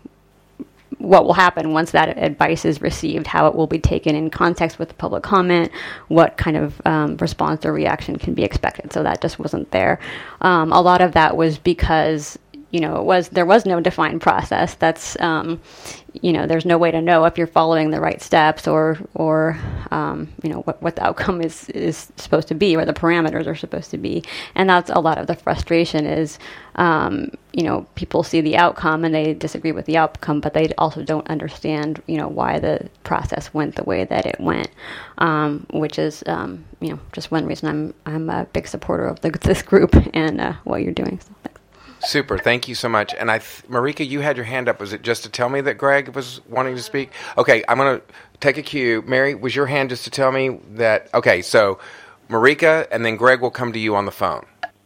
P: what will happen once that advice is received, how it will be taken in context with the public comment, what kind of um, response or reaction can be expected. So that just wasn't there. Um, a lot of that was because, you know, it was there was no defined process. That's, um, you know, there's no way to know if you're following the right steps or, or um, you know, what, what the outcome is, is supposed to be or the parameters are supposed to be. And that's a lot of the frustration is, um, you know, people see the outcome and they disagree with the outcome, but they also don't understand, you know, why the process went the way that it went, um, which is, um, you know, just one reason I'm I'm a big supporter of the, this group and uh, what you're doing. So thanks.
B: Super. Thank you so much. And I, th- Marika, you had your hand up. Was it just to tell me that Greg was wanting to speak? Okay, I'm going to take a cue. Mary, was your hand just to tell me that? Okay, so Marika, and then Greg will come to you on the phone.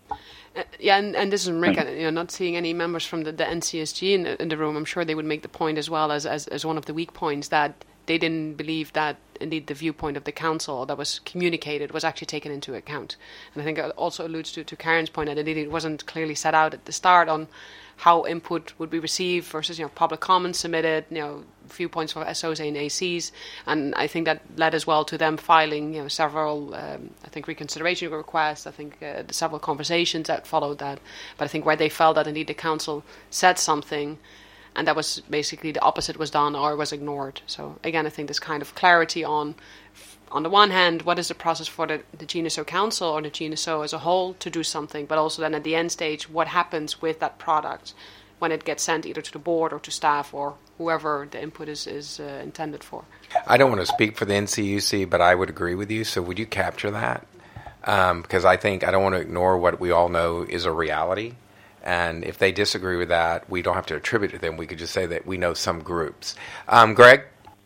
O: Uh, yeah, and, and this is Marika. You know, not seeing any members from the, the N C S G in the, in the room, I'm sure they would make the point as well as, as, as one of the weak points that they didn't believe that indeed the viewpoint of the council that was communicated was actually taken into account. And I think it also alludes to, to Karen's point that indeed it wasn't clearly set out at the start on how input would be received versus, you know, public comments submitted, you know, viewpoints from S Os and A Cs. And I think that led as well to them filing, you know, several, um, I think, reconsideration requests, I think uh, the several conversations that followed that. But I think where they felt that indeed the council said something, and that was basically the opposite was done or was ignored. So again, I think this kind of clarity on, on the one hand, what is the process for the, the G N S O Council or the G N S O as a whole to do something, but also then at the end stage, what happens with that product when it gets sent either to the board or to staff or whoever the input is, is uh, intended for.
B: I don't want to speak for the N C U C, but I would agree with you. So would you capture that? Um, because I think I don't want to ignore what we all know is a reality. And if they disagree with that, we don't have to attribute it to them. We could just say that we know some groups. Um, Greg?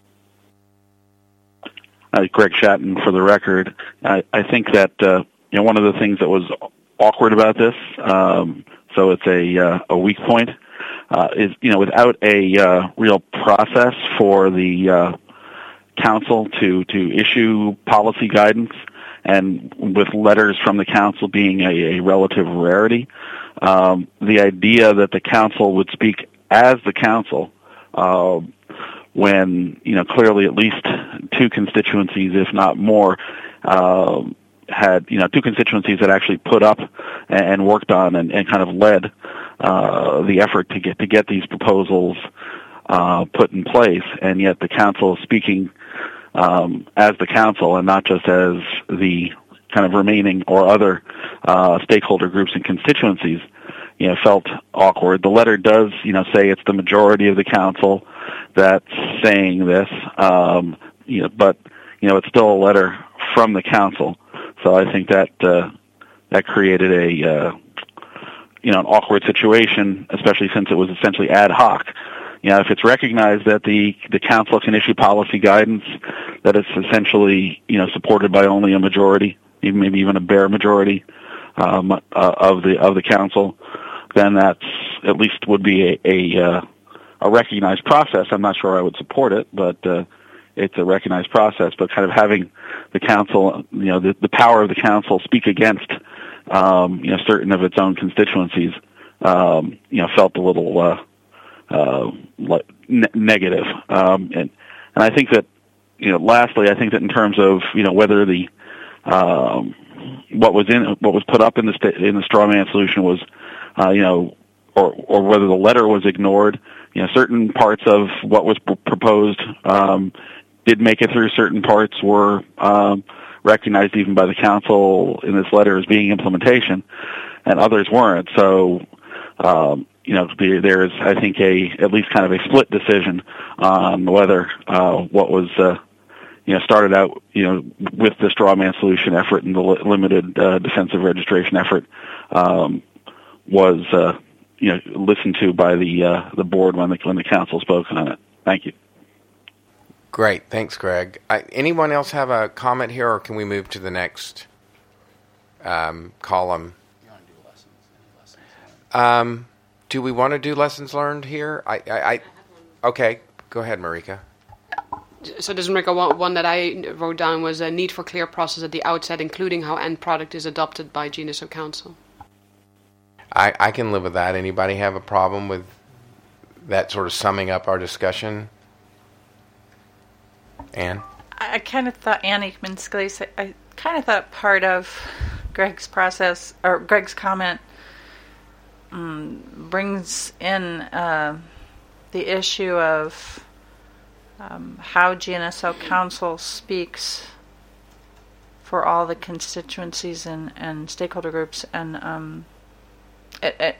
N: Uh, Greg Shatton, for the record. I, I think that uh, you know, one of the things that was awkward about this, um, so it's a uh, a weak point, uh, is, you know, without a uh, real process for the uh, council to, to issue policy guidance, and with letters from the council being a, a relative rarity, um, the idea that the council would speak as the council uh, when, you know, clearly at least two constituencies, if not more, uh, had, you know, two constituencies that actually put up and worked on and, and kind of led uh, the effort to get to get these proposals uh, put in place, and yet the council is speaking um, as the council and not just as the kind of remaining or other uh, stakeholder groups and constituencies, you know, felt awkward. The letter does, you know, say it's the majority of the council that's saying this, um, you know, but, you know, it's still a letter from the council. So I think that uh, that created a, uh, you know, an awkward situation, especially since it was essentially ad hoc. You know, if it's recognized that the, the council can issue policy guidance, that it's essentially, you know, supported by only a majority, even maybe even a bare majority um, uh, of the of the council, then that's at least would be a a, uh, a recognized process. I'm not sure I would support it, but uh, it's a recognized process. But kind of having the council, you know, the, the power of the council speak against, um, you know, certain of its own constituencies, um, you know, felt a little uh, uh, like ne- negative. Um, and and I think that, you know, lastly, I think that in terms of, you know, whether the um, what was in what was put up in the sta- in the straw man solution was, uh, you know, or or whether the letter was ignored. You know, certain parts of what was pr- proposed um, did make it through. Certain parts were um, recognized even by the council in this letter as being implementation, and others weren't. So, um, you know, there, there is, I think, a at least kind of a split decision on whether uh, what was, uh, you know, started out, you know, with the straw man solution effort and the li- limited uh, defensive registration effort um, was, uh, you know, listened to by the uh, the board when the when the council spoke on it. Thank you.
B: Great, thanks, Greg. I, anyone else have a comment here, or can we move to the next um, column?
C: You want to do lessons? Any lessons
B: um, do we want to do lessons learned here? I, I, I okay, go ahead, Marika.
O: So this Marika, one, one that I wrote down was a need for clear process at the outset, including how end product is adopted by G N S O Council.
B: I, I can live with that. Anybody have a problem with that sort of summing up our discussion? Anne?
F: I, I kind of thought, Anne Aikman-Scalise, I, I kind of thought part of Greg's process, or Greg's comment, um, brings in uh, the issue of um, how G N S O Council speaks for all the constituencies and, and stakeholder groups, and um, It, it,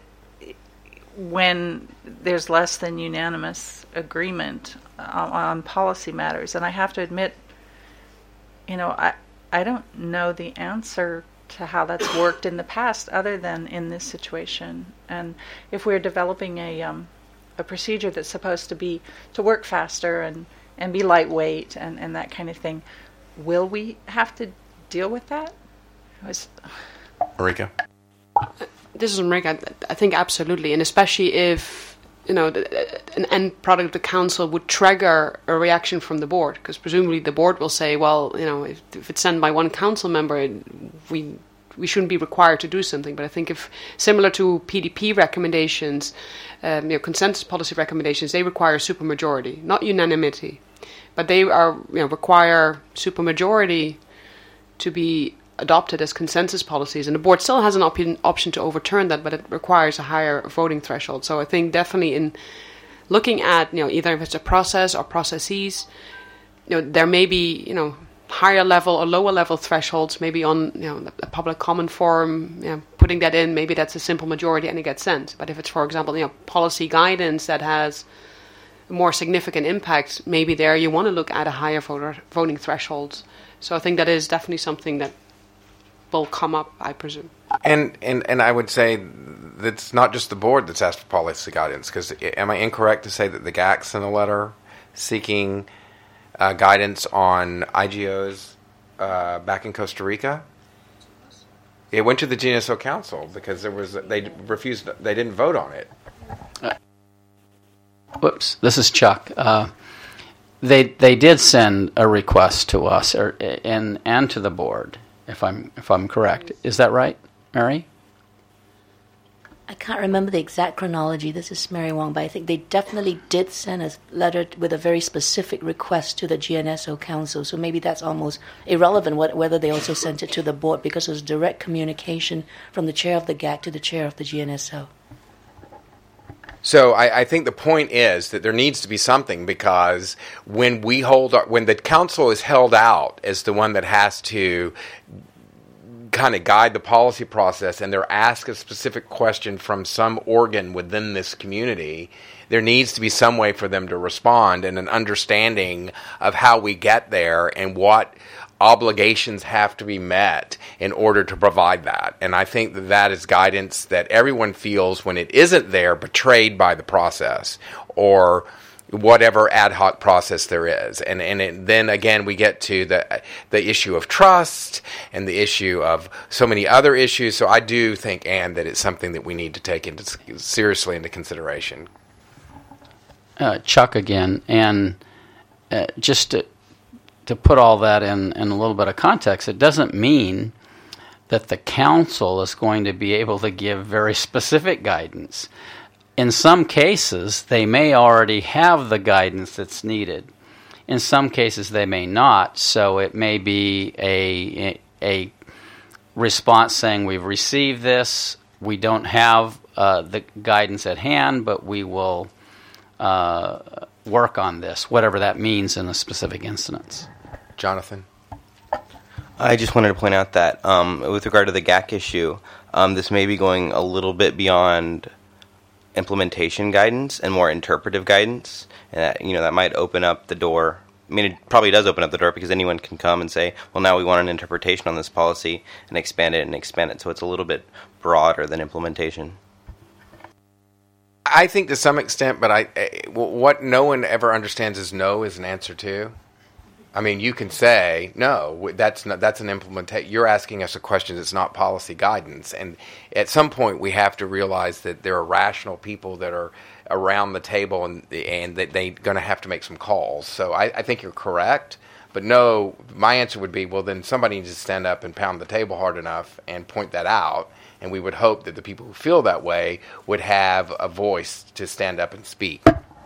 F: when there's less than unanimous agreement on, on policy matters. And I have to admit, you know, I I don't know the answer to how that's worked in the past other than in this situation. And if we're developing a um, a procedure that's supposed to be to work faster and, and be lightweight and, and that kind of thing, will we have to deal with that? It was
B: Marika?
O: This is Marika. I think absolutely, and especially if, you know, an end product of the council would trigger a reaction from the board, because presumably the board will say, well, you know, if, if it's sent by one council member, we we shouldn't be required to do something. But I think if, similar to P D P recommendations, um, you know, consensus policy recommendations, they require supermajority, not unanimity, but they are, you know, require supermajority to be adopted as consensus policies, and the board still has an op- option to overturn that, but it requires a higher voting threshold. So I think definitely in looking at, you know, either if it's a process or processes, you know, there may be, you know, higher level or lower level thresholds, maybe on, you know, a public comment forum, you know, putting that in, maybe that's a simple majority and it gets sent. But if it's, for example, you know, policy guidance that has a more significant impact, maybe there you want to look at a higher voter, voting threshold. So I think that is definitely something that will come up, I presume.
B: And and and I would say that it's not just the board that's asked for policy guidance, because am I incorrect to say that the G A C sent a letter seeking uh, guidance on I G Os uh, back in Costa Rica? It went to the G N S O Council because there was they refused, they didn't vote on it.
C: Uh, whoops, this is Chuck. Uh, they they did send a request to us or and and to the board, if I'm if I'm correct. Is that right, Mary?
Q: I can't remember the exact chronology. This is Mary Wong, but I think they definitely did send a letter with a very specific request to the G N S O Council. So maybe that's almost irrelevant what, whether they also sent it to the board, because it was direct communication from the chair of the G A C to the chair of the G N S O.
B: So I, I think the point is that there needs to be something, because when we hold our, when the council is held out as the one that has to kind of guide the policy process, and they're asked a specific question from some organ within this community, there needs to be some way for them to respond and an understanding of how we get there and what obligations have to be met in order to provide that. And I think that that is guidance that everyone feels when it isn't there, betrayed by the process or whatever ad hoc process there is. And and it, then again we get to the the issue of trust and the issue of so many other issues. So I do think, Anne, that it's something that we need to take into seriously into consideration.
C: Uh, Chuck again, and uh, just to, to put all that in, in a little bit of context, it doesn't mean that the council is going to be able to give very specific guidance. In some cases, they may already have the guidance that's needed. In some cases, they may not. So it may be a a response saying, we've received this, we don't have uh, the guidance at hand, but we will uh, work on this, whatever that means in a specific instance.
B: Jonathan?
I: I just wanted to point out that um, with regard to the G A C issue, um, this may be going a little bit beyond implementation guidance and more interpretive guidance, and that, you know, that might open up the door. I mean, it probably does open up the door, because anyone can come and say, well, now we want an interpretation on this policy, and expand it and expand it. So it's a little bit broader than implementation.
B: I think to some extent, but I, what no one ever understands is no is an answer to. I mean, you can say, no, that's not, that's an implementation. You're asking us a question that's not policy guidance. And at some point, we have to realize that there are rational people that are around the table, and and that they're going to have to make some calls. So I, I think you're correct. But no, my answer would be, well, then somebody needs to stand up and pound the table hard enough and point that out. And we would hope that the people who feel that way would have a voice to stand up and speak.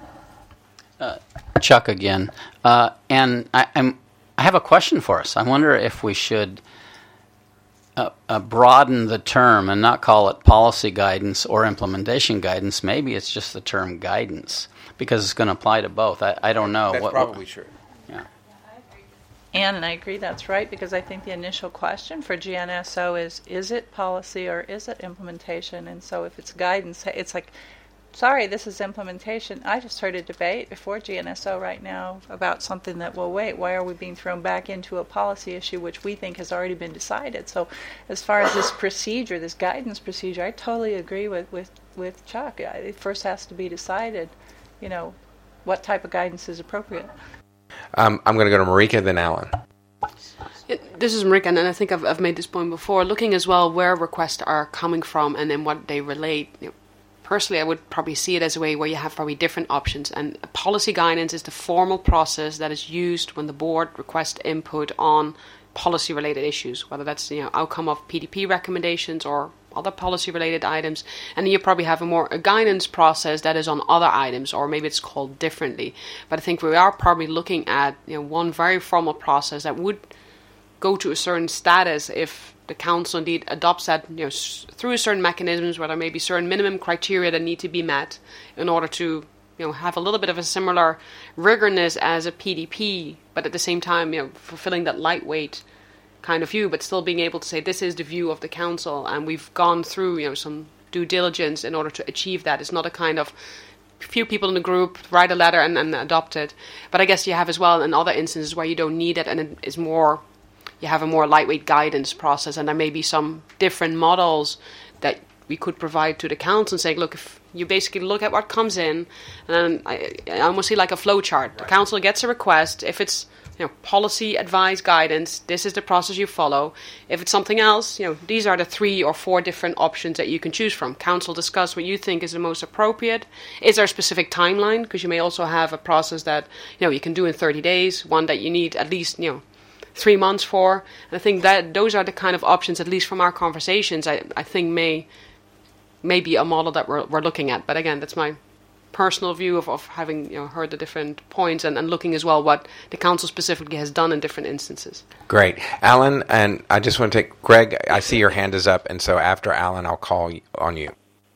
C: Uh, Chuck again, uh, and I, I'm, I have a question for us. I wonder if we should uh, uh, broaden the term and not call it policy guidance or implementation guidance. Maybe it's just the term guidance, because it's going to apply to both. I, I don't know.
B: That's
C: what,
B: probably
C: what,
B: true.
C: Yeah.
F: Anne, and I agree that's right, because I think the initial question for G N S O is, is it policy or is it implementation? And so if it's guidance, it's like, sorry, this is implementation. I just heard a debate before G N S O right now about something that, well, wait, why are we being thrown back into a policy issue which we think has already been decided? So as far as this procedure, this guidance procedure, I totally agree with, with, with Chuck. It first has to be decided, you know, what type of guidance is appropriate.
B: Um, I'm going to go to Marika, then Alan.
O: It, this is Marika, and I think I've, I've made this point before. Looking as well where requests are coming from and then what they relate. You know, personally, I would probably see it as a way where you have probably different options. And policy guidance is the formal process that is used when the board requests input on policy-related issues, whether that's, you know, outcome of P D P recommendations or other policy-related items. And then you probably have a more a guidance process that is on other items, or maybe it's called differently. But I think we are probably looking at, you know, one very formal process that would go to a certain status if the council indeed adopts that, you know, s- through certain mechanisms where there may be certain minimum criteria that need to be met in order to, you know, have a little bit of a similar rigorness as a P D P, but at the same time, you know, fulfilling that lightweight kind of view, but still being able to say this is the view of the council, and we've gone through, you know, some due diligence in order to achieve that. It's not a kind of few people in the group write a letter and, and adopt it. But I guess you have as well in other instances where you don't need it, and it is more, you have a more lightweight guidance process, and there may be some different models that we could provide to the council and say, look, if you basically look at what comes in, and I, I almost see like a flow chart. The council gets a request. If it's you know policy, advice, guidance, this is the process you follow. If it's something else, you know these are the three or four different options that you can choose from. Council discuss what you think is the most appropriate. Is there a specific timeline? Because you may also have a process that you know you can do in thirty days. One that you need at least you know. three months for. And I think that those are the kind of options, at least from our conversations, I, I think may may be a model that we're, we're looking at. But again, that's my personal view of, of having you know heard the different points and, and looking as well what the council specifically has done in different instances.
B: Great. Alan, and I just want to take, Greg, I see your hand is up, and so after Alan, I'll call on you.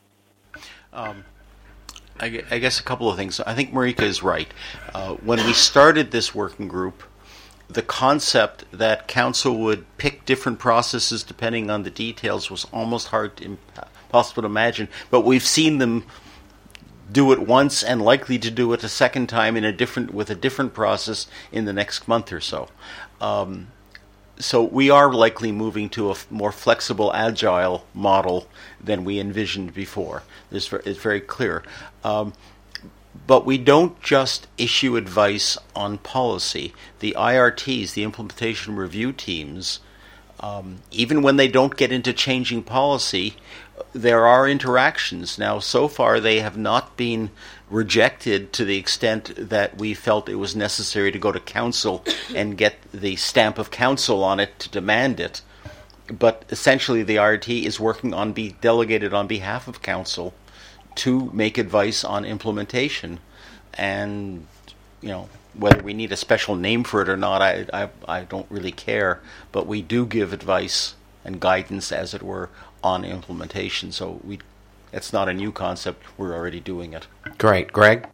M: Um, I, gu- I guess a couple of things. I think Marika is right. Uh, when we started this working group, the concept that council would pick different processes depending on the details was almost hard to, impossible to imagine. But we've seen them do it once and likely to do it a second time in a different with a different process in the next month or so. Um, so we are likely moving to a f- more flexible, agile model than we envisioned before. This is very clear. Um, But we don't just issue advice on policy. The I R Ts, the implementation review teams, um, even when they don't get into changing policy, there are interactions. Now, so far, they have not been rejected to the extent that we felt it was necessary to go to council and get the stamp of council on it to demand it. But essentially, the I R T is working on, be delegated on behalf of council to make advice on implementation. And, you know, whether we need a special name for it or not, I, I, I don't really care. But we do give advice and guidance, as it were, on implementation. So we, it's not a new concept. We're already doing it.
B: Great. Greg?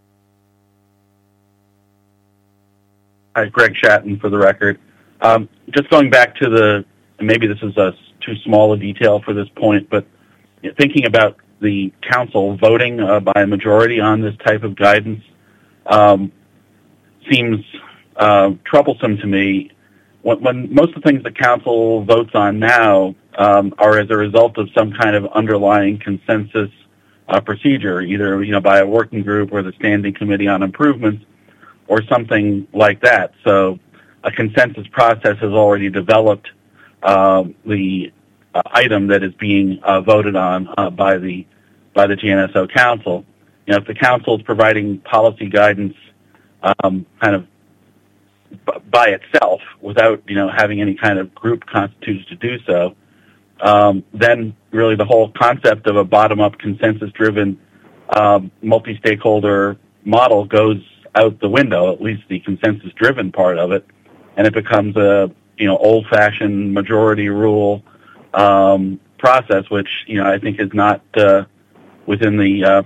N: Hi, Greg Shatton for the record. Um, just going back to the, and maybe this is a, too small a detail for this point, but thinking about the council voting uh, by a majority on this type of guidance um, seems uh, troublesome to me. When, when most of the things the council votes on now um, are as a result of some kind of underlying consensus uh, procedure, either you know by a working group or the standing committee on improvements or something like that. So a consensus process has already developed uh, the uh, item that is being uh, voted on uh, by the by the G N S O Council. You know, if the council is providing policy guidance um, kind of b- by itself without, you know, having any kind of group constituted to do so, um, then really the whole concept of a bottom-up consensus-driven um, multi-stakeholder model goes out the window, at least the consensus-driven part of it, and it becomes a, you know, old-fashioned majority rule um, process, which, you know, I think is not uh, within the uh,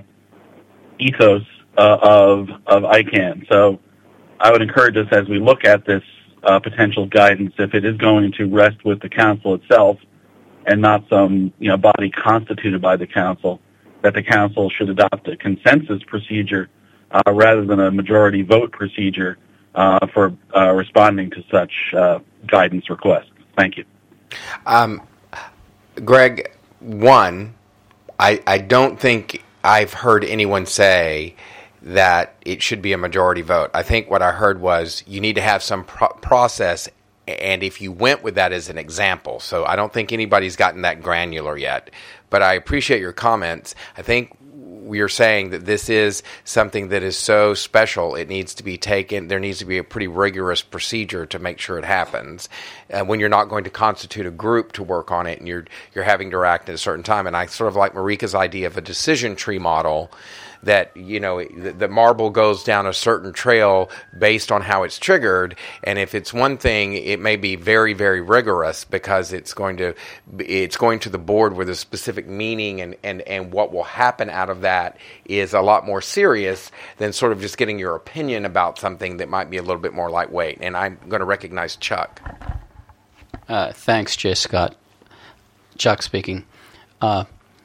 N: ethos uh, of of I CANN. So I would encourage us as we look at this uh, potential guidance, if it is going to rest with the council itself and not some you know body constituted by the council, that the council should adopt a consensus procedure uh, rather than a majority vote procedure uh, for uh, responding to such uh, guidance requests. Thank you.
B: Um, Greg, one, I, I don't think I've heard anyone say that it should be a majority vote. I think what I heard was you need to have some pro- process, and if you went with that as an example. So I don't think anybody's gotten that granular yet. But I appreciate your comments. I think we're saying that this is something that is so special, it needs to be taken, there needs to be a pretty rigorous procedure to make sure it happens. Uh, when you're not going to constitute a group to work on it and you're you're having to act at a certain time. And I sort of like Marika's idea of a decision tree model, that, you know, the, the marble goes down a certain trail based on how it's triggered. And if it's one thing, it may be very, very rigorous because it's going to it's going to the board with a specific meaning, and, and, and what will happen out of that is a lot more serious than sort of just getting your opinion about something that might be a little bit more lightweight. And I'm going to recognize Chuck.
C: Uh, thanks, J. Scott. Chuck speaking. Uh,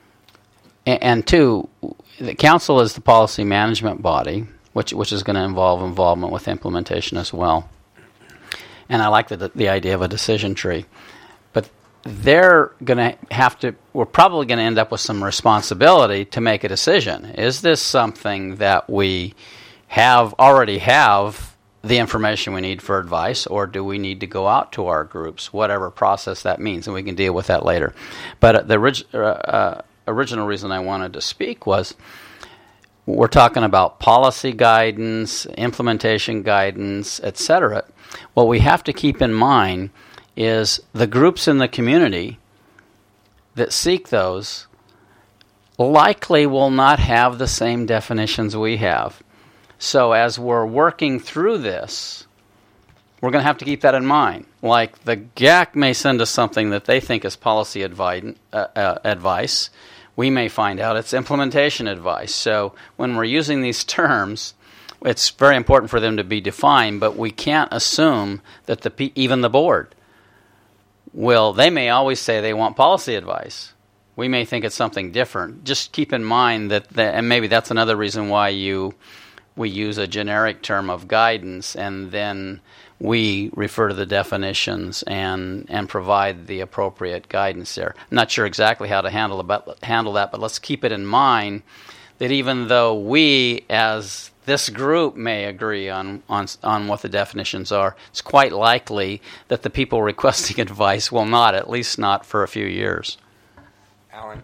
C: and, and two, the council is the policy management body, which which is going to involve involvement with implementation as well. And I like the the idea of a decision tree, but they're going to have to, we're probably going to end up with some responsibility to make a decision. Is this something that we have already have the information we need for advice, or do we need to go out to our groups, whatever process that means, and we can deal with that later. But the orig- uh, uh, original reason I wanted to speak was we're talking about policy guidance, implementation guidance, et cetera. What we have to keep in mind is the groups in the community that seek those likely will not have the same definitions we have. So as we're working through this, we're going to have to keep that in mind. Like the G A C may send us something that they think is policy advi- uh, uh, advice. We may find out it's implementation advice. So when we're using these terms, it's very important for them to be defined, but we can't assume that the pe- even the board will, they may always say they want policy advice. We may think it's something different. Just keep in mind that, the, and maybe that's another reason why you we use a generic term of guidance, and then we refer to the definitions and and provide the appropriate guidance there. I'm not sure exactly how to handle about, handle that, but let's keep it in mind that even though we, as this group, may agree on, on, on what the definitions are, it's quite likely that the people requesting advice will not, at least not for a few years.
B: Alan?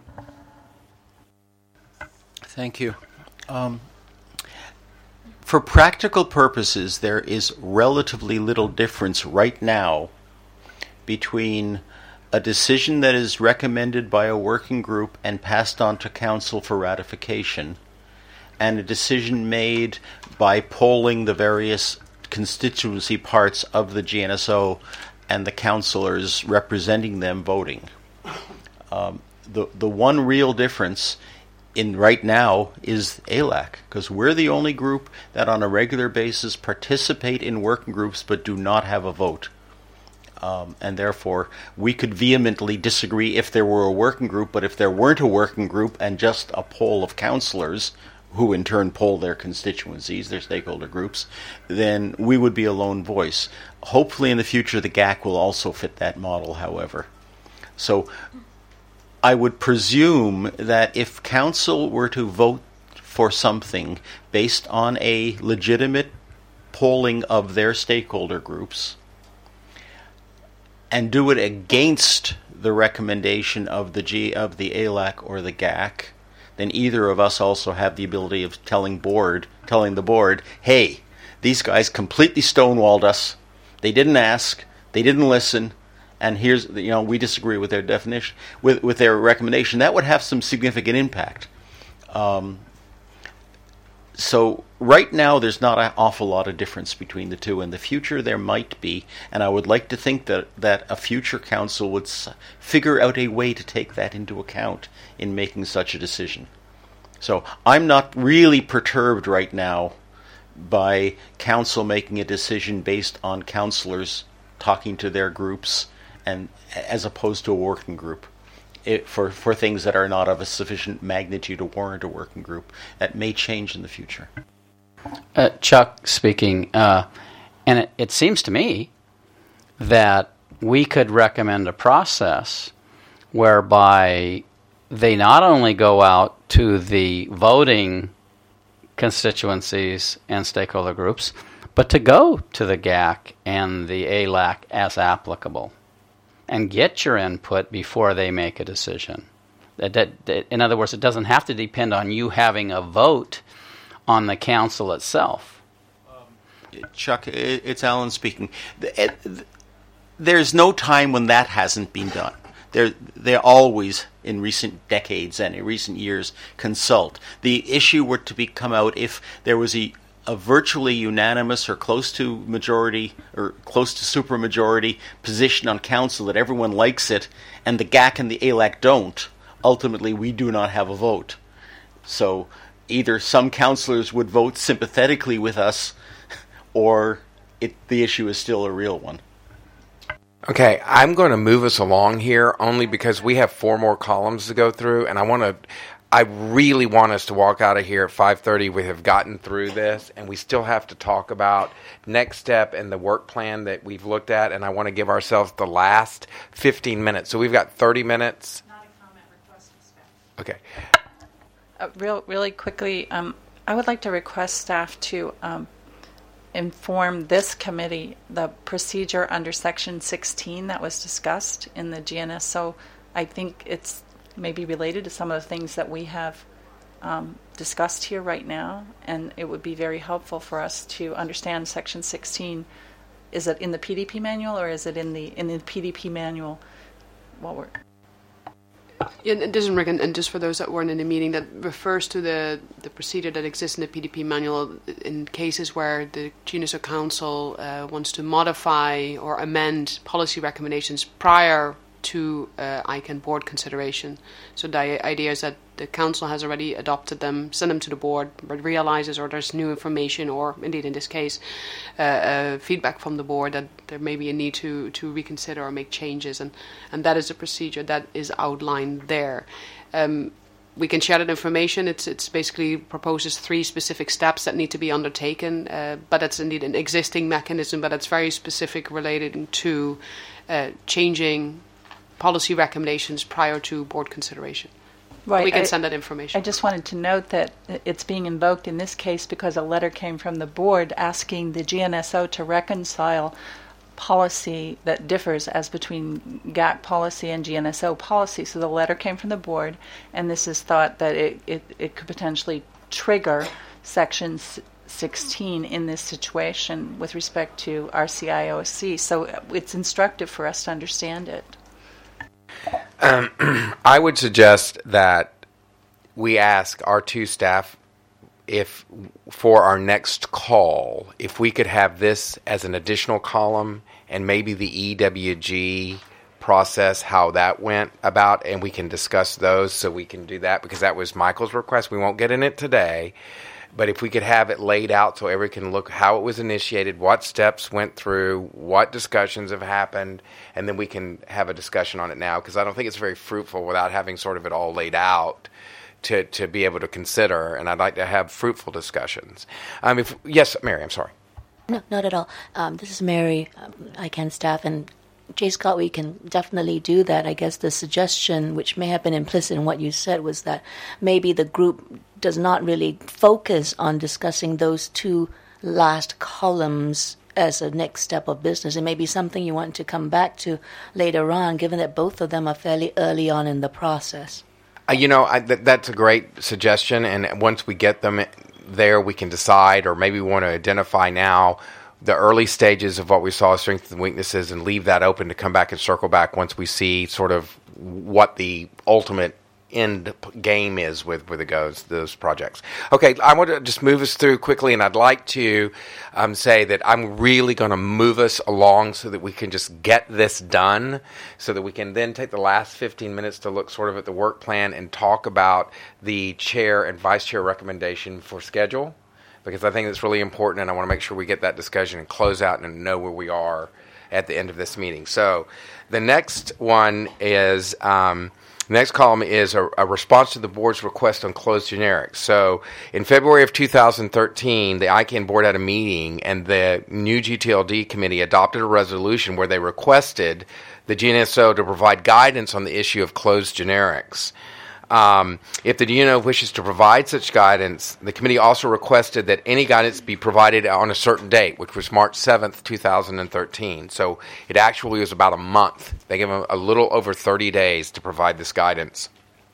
M: Thank you. Um, For practical purposes, there is relatively little difference right now between a decision that is recommended by a working group and passed on to council for ratification and a decision made by polling the various constituency parts of the G N S O and the councillors representing them voting. Um, the, the one real difference in right now is A L A C, because we're the only group that on a regular basis participate in working groups but do not have a vote. Um, and therefore, we could vehemently disagree if there were a working group, but if there weren't a working group and just a poll of councillors, who in turn poll their constituencies, their stakeholder groups, then we would be a lone voice. Hopefully in the future the G A C will also fit that model, however. So I would presume that if council were to vote for something based on a legitimate polling of their stakeholder groups and do it against the recommendation of the G of the A L A C or the G A C, then either of us also have the ability of telling board, telling the board, hey, these guys completely stonewalled us. They didn't ask. They didn't listen. And here's, you know, we disagree with their definition, with with their recommendation. That would have some significant impact. Um, so right now, there's not an awful lot of difference between the two. In the future, there might be, and I would like to think that that a future council would s- figure out a way to take that into account in making such a decision. So I'm not really perturbed right now by council making a decision based on councillors talking to their groups, and as opposed to a working group, it, for, for things that are not of a sufficient magnitude to warrant a working group. That may change in the future.
C: Uh, Chuck speaking, uh, and it, it seems to me that we could recommend a process whereby they not only go out to the voting constituencies and stakeholder groups, but to go to the G A C and the A L A C as applicable and get your input before they make a decision. That, that, that, in other words, it doesn't have to depend on you having a vote on the council itself.
M: Um, Chuck, it, it's Alan speaking. It, there's no time when that hasn't been done. They're, they always, in recent decades and in recent years, consult. The issue were to be come out if there was a a virtually unanimous or close to majority or close to supermajority position on council that everyone likes it, and the G A C and the A L A C don't, ultimately we do not have a vote. So either some councillors would vote sympathetically with us, or it, the issue is still a real one.
B: Okay, I'm going to move us along here only because we have four more columns to go through, and I want to I really want us to walk out of here at five thirty. We have gotten through this, and we still have to talk about next step and the work plan that we've looked at, and I want to give ourselves the last fifteen minutes. So we've got thirty minutes.
F: Not a comment, request of staff.
B: Okay.
F: Uh, real, really quickly, um, I would like to request staff to um, inform this committee the procedure under Section sixteen that was discussed in the G N S O. I think it's maybe related to some of the things that we have um, discussed here right now, and it would be very helpful for us to understand Section sixteen. Is it in the P D P manual, or is it in the in the P D P manual? While we're
O: Yeah, and this is Rick, and, and just for those that weren't in the meeting, that refers to the, the procedure that exists in the P D P manual in cases where the G N S O Council uh, wants to modify or amend policy recommendations prior to uh, I C A N board consideration. So the idea is that the council has already adopted them, sent them to the board, but realizes, or there's new information, or indeed in this case, uh, uh, feedback from the board that there may be a need to, to reconsider or make changes, and, and that is a procedure that is outlined there. Um, we can share that information. It's it's basically proposes three specific steps that need to be undertaken, uh, but it's indeed an existing mechanism, but it's very specific related to uh, changing policy recommendations prior to board consideration.
F: Right.
O: We can
F: I,
O: send that information.
F: I just wanted to note that it's being invoked in this case because a letter came from the board asking the G N S O to reconcile policy that differs as between G A C policy and G N S O policy. So the letter came from the board, and this is thought that it, it, it could potentially trigger Section sixteen in this situation with respect to R C I O C. So it's instructive for us to understand it.
B: Um, I would suggest that we ask our two staff if, for our next call, if we could have this as an additional column and maybe the E W G process, how that went about, and we can discuss those so we can do that, because that was Michael's request. We won't get in it today. But if we could have it laid out so everyone can look how it was initiated, what steps went through, what discussions have happened, and then we can have a discussion on it now, because I don't think it's very fruitful without having sort of it all laid out to, to be able to consider, and I'd like to have fruitful discussions. Um, if Yes, Mary, I'm sorry.
Q: No, not at all. Um, this is Mary, um, I C A N staff, and J. Scott, we can definitely do that. I guess the suggestion, which may have been implicit in what you said, was that maybe the group does not really focus on discussing those two last columns as a next step of business. It may be something you want to come back to later on, given that both of them are fairly early on in the process.
B: Uh, you know, I, th- that's a great suggestion, and once we get them there, we can decide, or maybe we want to identify now the early stages of what we saw as strengths and weaknesses, and leave that open to come back and circle back once we see sort of what the ultimate end game is with with the goes those projects. Okay, I want to just move us through quickly, and I'd like to um, say that I'm really going to move us along so that we can just get this done, so that we can then take the last fifteen minutes to look sort of at the work plan and talk about the chair and vice chair recommendation for schedule, because I think it's really important, and I want to make sure we get that discussion and close out and know where we are at the end of this meeting. So the next one is... Um, The next column is a, a response to the board's request on closed generics. So in February of two thousand thirteen, the I C A N board had a meeting, and the new G T L D committee adopted a resolution where they requested the G N S O to provide guidance on the issue of closed generics. Um, if the D N O wishes to provide such guidance, the committee also requested that any guidance be provided on a certain date, which was March seventh, two thousand thirteen. So it actually was about a month. They gave them a little over thirty days to provide this guidance,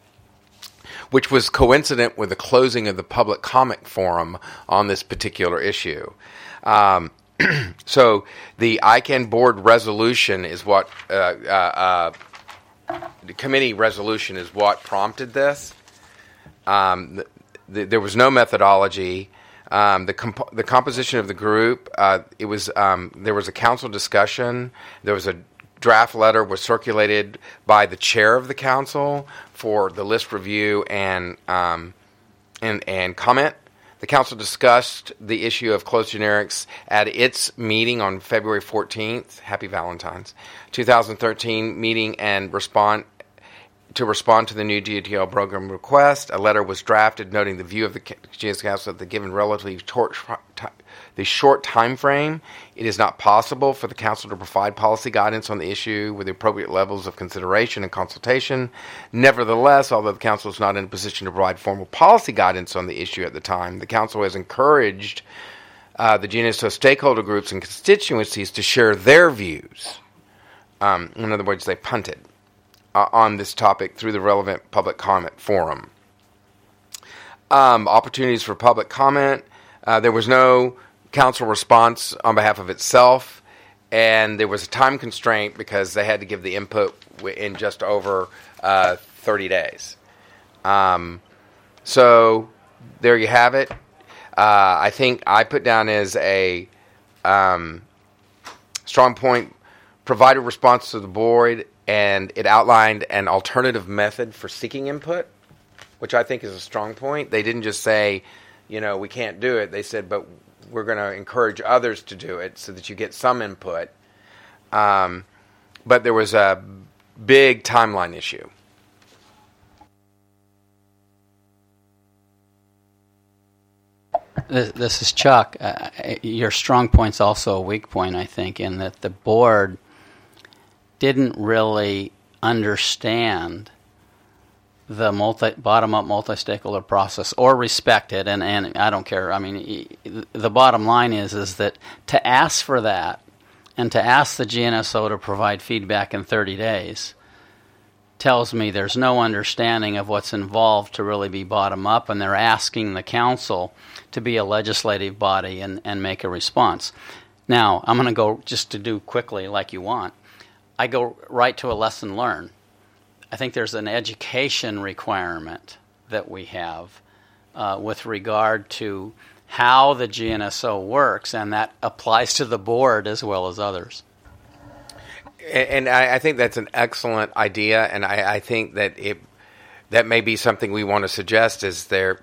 B: which was coincident with the closing of the public comment forum on this particular issue. Um, so the I C A N board resolution is what... Uh, uh, uh, The committee resolution is what prompted this. Um, the, the, there was no methodology. Um, the comp- the composition of the group. Uh, it was um, there was a council discussion. There was a draft letter was circulated by the chair of the council for the list review and um, and and comment. The council discussed the issue of closed generics at its meeting on February fourteenth, Happy Valentine's, two thousand thirteen meeting, and respond to respond to the new G T L program request. A letter was drafted noting the view of the G N S O Council that given relatively short, the short time frame, it is not possible for the Council to provide policy guidance on the issue with the appropriate levels of consideration and consultation. Nevertheless, although the Council is not in a position to provide formal policy guidance on the issue at the time, the Council has encouraged uh, the G N S O stakeholder groups and constituencies to share their views. Um, in other words, they punted uh, on this topic through the relevant public comment forum. Um, opportunities for public comment. Uh, there was no council response on behalf of itself, and there was a time constraint because they had to give the input in just over uh, thirty days. Um, so there you have it. Uh, I think I put down as a um, strong point, provided response to the board, and it outlined an alternative method for seeking input, which I think is a strong point. They didn't just say, you know, we can't do it. They said, but we're going to encourage others to do it so that you get some input. Um, but there was a big timeline issue.
C: This, this is Chuck. Uh, your strong point's also a weak point, I think, in that the board didn't really understand the multi, bottom-up multi-stakeholder process or respect it, and, and I don't care. I mean, the bottom line is is that to ask for that and to ask the G N S O to provide feedback in thirty days tells me there's no understanding of what's involved to really be bottom-up, and they're asking the council to be a legislative body and, and make a response. Now, I'm going to go just to do quickly like you want. I go right to a lesson learned. I think there's an education requirement that we have uh, with regard to how the G N S O works, and that applies to the board as well as others.
B: And, and I, I think that's an excellent idea, and I, I think that it that may be something we want to suggest. Is there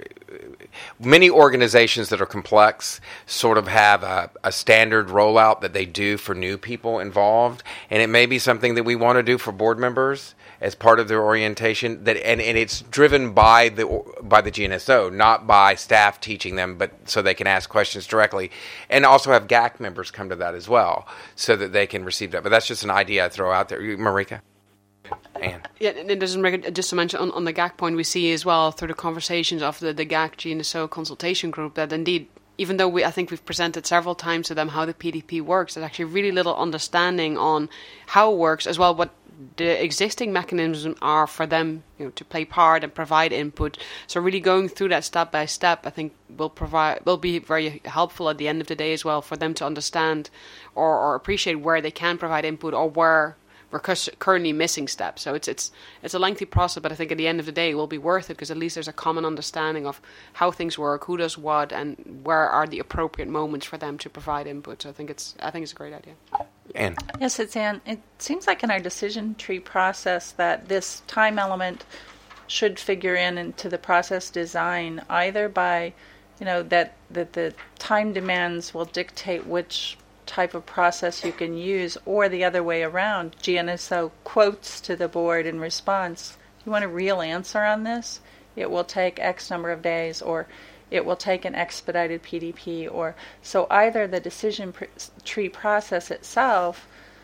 B: many organizations that are complex sort of have a, a standard rollout that they do for new people involved, and it may be something that we want to do for board members as part of their orientation, that and, and it's driven by the by the G N S O, not by staff teaching them, but so they can ask questions directly, and also have G A C members come to that as well, so that they can receive that. But that's just an idea I throw out there. Marika? Anne?
O: Yeah, and it doesn't, just to mention on, on the G A C point, we see as well through the conversations of the, the G A C G N S O consultation group that indeed, even though we, I think we've presented several times to them how the P D P works, there's actually really little understanding on how it works, as well what the existing mechanisms are for them, you know, to play part and provide input. So really going through that step by step, I think will provide will be very helpful at the end of the day as well for them to understand or, or appreciate where they can provide input or where we're currently missing steps. So it's it's it's a lengthy process, but I think at the end of the day it will be worth it because at least there's a common understanding of how things work, who does what, and where are the appropriate moments for them to provide input. So I think it's I think it's a great idea.
B: Anne.
F: Yes, it's Anne. It seems like in our decision tree process that this time element should figure in into the process design, either by, you know, that, that the time demands will dictate which type of process you can use, or the other way around. G N S O quotes to the board in response, you want a real answer on this? It will take X number of days, or it will take an expedited P D P, or so either the decision pr- tree process itself,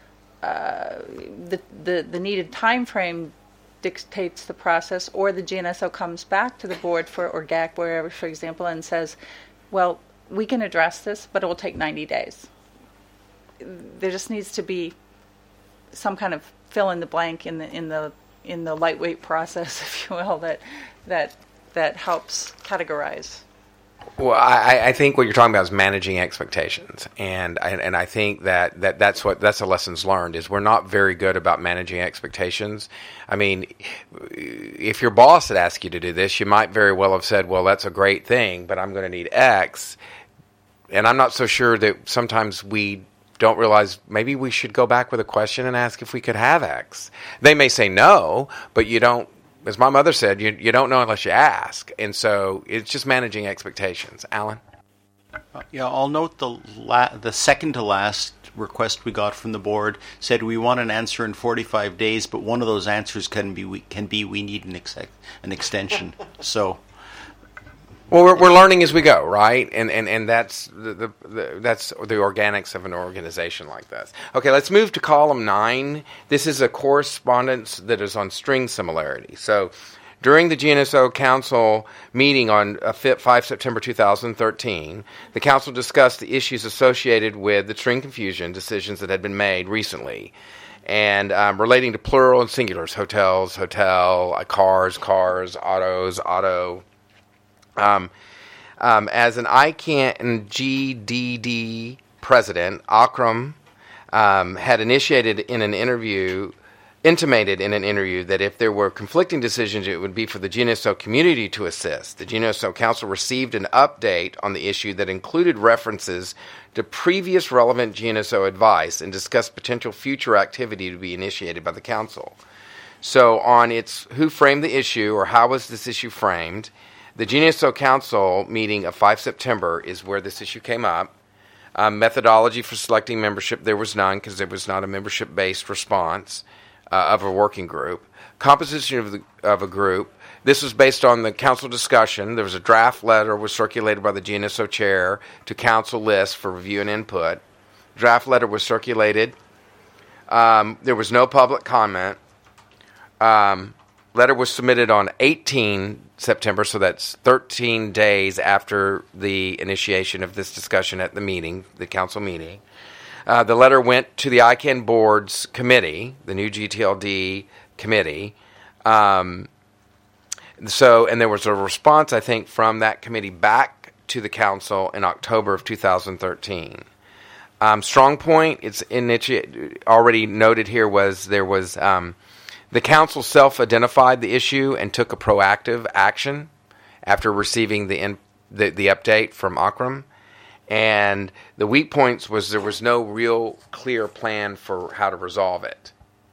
F: uh, the, the the needed time frame dictates the process, or the G N S O comes back to the board for or G A C, wherever, for example, and says, well, we can address this, but it will take ninety days. There just needs to be some kind of fill in the blank in the in the in the lightweight process, if you will, that that that helps categorize.
B: Well, I, I think what you're talking about is managing expectations, and and, and I think that, that that's what that's the lessons learned is we're not very good about managing expectations. I mean, if your boss had asked you to do this, you might very well have said, "Well, that's a great thing, but I'm going to need X," and I'm not so sure that sometimes we don't realize maybe we should go back with a question and ask if we could have X. They may say no, but you don't. As my mother said, you you don't know unless you ask. And so it's just managing expectations. Alan?
M: Uh, yeah, I'll note the la- the second to last request we got from the board said we want an answer in forty-five days, but one of those answers can be we, can be we need an ex- an extension. So.
B: Well, we're, we're learning as we go, right? And and, and that's the, the, the that's the organics of an organization like this. Okay, let's move to column nine. This is a correspondence that is on string similarity. So, during the G N S O Council meeting on uh, five September two thousand thirteen, the Council discussed the issues associated with the string confusion decisions that had been made recently, and um, relating to plural and singulars: hotels, hotel, uh, cars, cars, autos, auto. Um, um, as an I CAN G D D president, Akram um, had initiated in an interview, intimated in an interview that if there were conflicting decisions, it would be for the G N S O community to assist. The G N S O Council received an update on the issue that included references to previous relevant G N S O advice and discussed potential future activity to be initiated by the Council. So on its who framed the issue or how was this issue framed, the G N S O Council meeting of five September is where this issue came up. Um, methodology for selecting membership, there was none because there was not a membership-based response uh, of a working group. Composition of, the, of a group, this was based on the council discussion. There was a draft letter was circulated by the G N S O chair to council list for review and input. Draft letter was circulated. Um, there was no public comment. Um, letter was submitted on eighteenth September, so that's thirteen days after the initiation of this discussion at the meeting, the council meeting. Uh, the letter went to the I CAN board's committee, the new G T L D committee. Um, so, and there was a response, I think, from that committee back to the council in October of two thousand thirteen. Um, strong point, it's initi- already noted here, was there was... Um, The council self-identified the issue and took a proactive action after receiving the, in, the the update from Akram. And the weak points was there was no real clear plan for how to resolve it.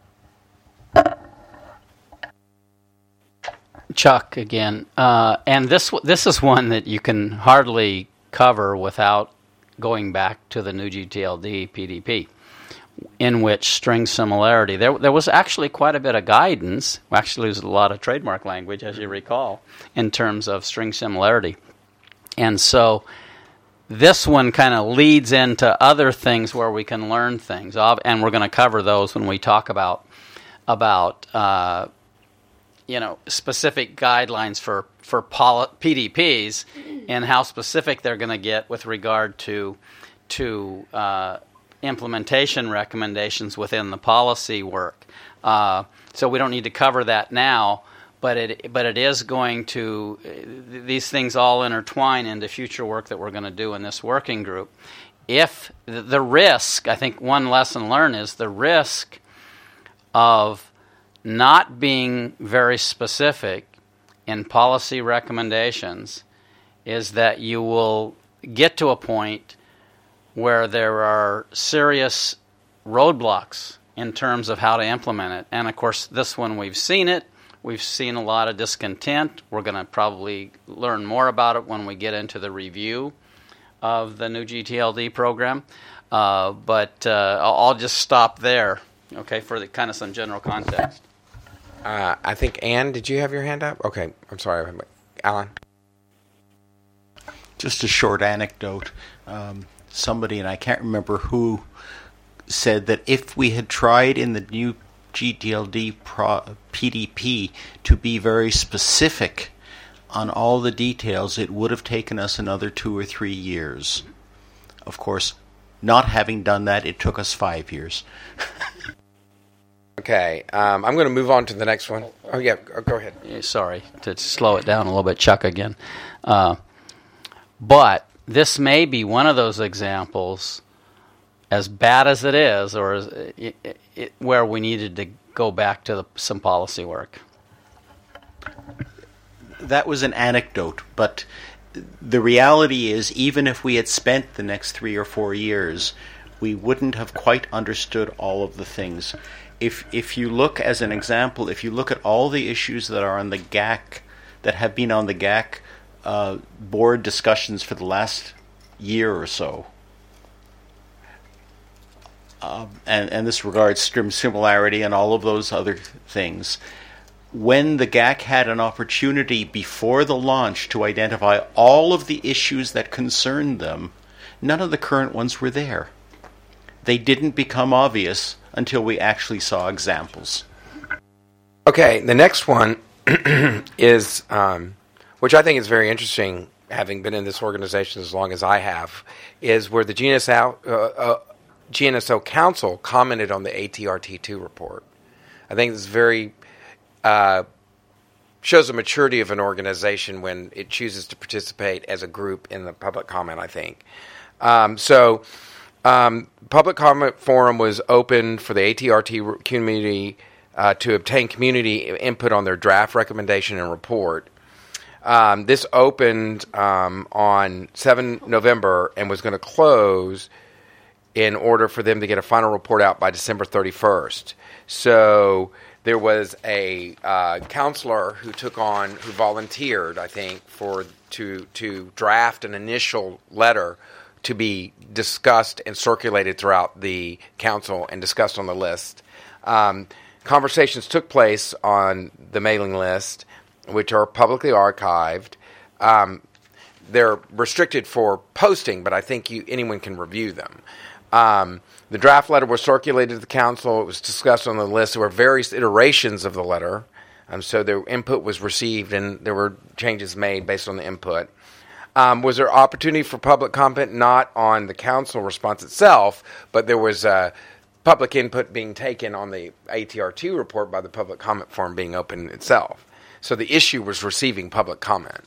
C: Chuck again, uh, and this this is one that you can hardly cover without going back to the new G T L D P D P. In which string similarity, there there was actually quite a bit of guidance. Actually, there's a lot of trademark language, as you recall, in terms of string similarity. And so this one kind of leads into other things where we can learn things, and we're going to cover those when we talk about about uh, you know specific guidelines for for P D Ps and how specific they're going to get with regard to to uh, implementation recommendations within the policy work. Uh, so we don't need to cover that now, but it but it is going to, these things all intertwine into future work that we're going to do in this working group. If the risk, I think one lesson learned is the risk of not being very specific in policy recommendations is that you will get to a point where there are serious roadblocks in terms of how to implement it. And of course, this one we've seen it. We've seen a lot of discontent. We're going to probably learn more about it when we get into the review of the new G T L D program. Uh, but uh, I'll, I'll just stop there, okay, for the kind of some general context.
B: Uh, I think, Ann, did you have your hand up? Okay, I'm sorry. Alan?
M: Just a short anecdote. Um, somebody, and I can't remember who, said that if we had tried in the new G T L D pro- P D P to be very specific on all the details, it would have taken us another two or three years. Of course, not having done that, it took us five years.
B: Okay, um, I'm going to move on to the next one. Oh, yeah, go ahead.
C: Yeah, sorry, to slow it down a little bit, Chuck, again. Uh, but this may be one of those examples, as bad as it is, or as, it, it, where we needed to go back to the, some policy work.
M: That was an anecdote, but the reality is, even if we had spent the next three or four years, we wouldn't have quite understood all of the things. If if you look, as an example, if you look at all the issues that are on the G A C, that have been on the G A C uh, board discussions for the last year or so, um, and, and this regards stream similarity and all of those other things. When the G A C had an opportunity before the launch to identify all of the issues that concerned them, none of the current ones were there. They didn't become obvious until we actually saw examples.
B: Okay, the next one is, um, which I think is very interesting, having been in this organization as long as I have, is where the G N S O, uh, uh, G N S O Council commented on the A T R T two report. I think it's very uh, shows the maturity of an organization when it chooses to participate as a group in the public comment, I think. Um, so um, public comment forum was open for the A T R T community uh, to obtain community input on their draft recommendation and report. Um, this opened um, on the seventh of November and was going to close in order for them to get a final report out by December thirty-first. So there was a uh, counselor who took on, who volunteered, I think, for to to draft an initial letter to be discussed and circulated throughout the council and discussed on the list. Um, conversations took place on the mailing list, which are publicly archived. Um, they're restricted for posting, but I think you, anyone can review them. Um, the draft letter was circulated to the council. It was discussed on the list. There were various iterations of the letter, um, so their input was received, and there were changes made based on the input. Um, was there opportunity for public comment? Not on the council response itself, but there was uh, public input being taken on the A T R T report by the public comment forum being open itself. So the issue was receiving public comment.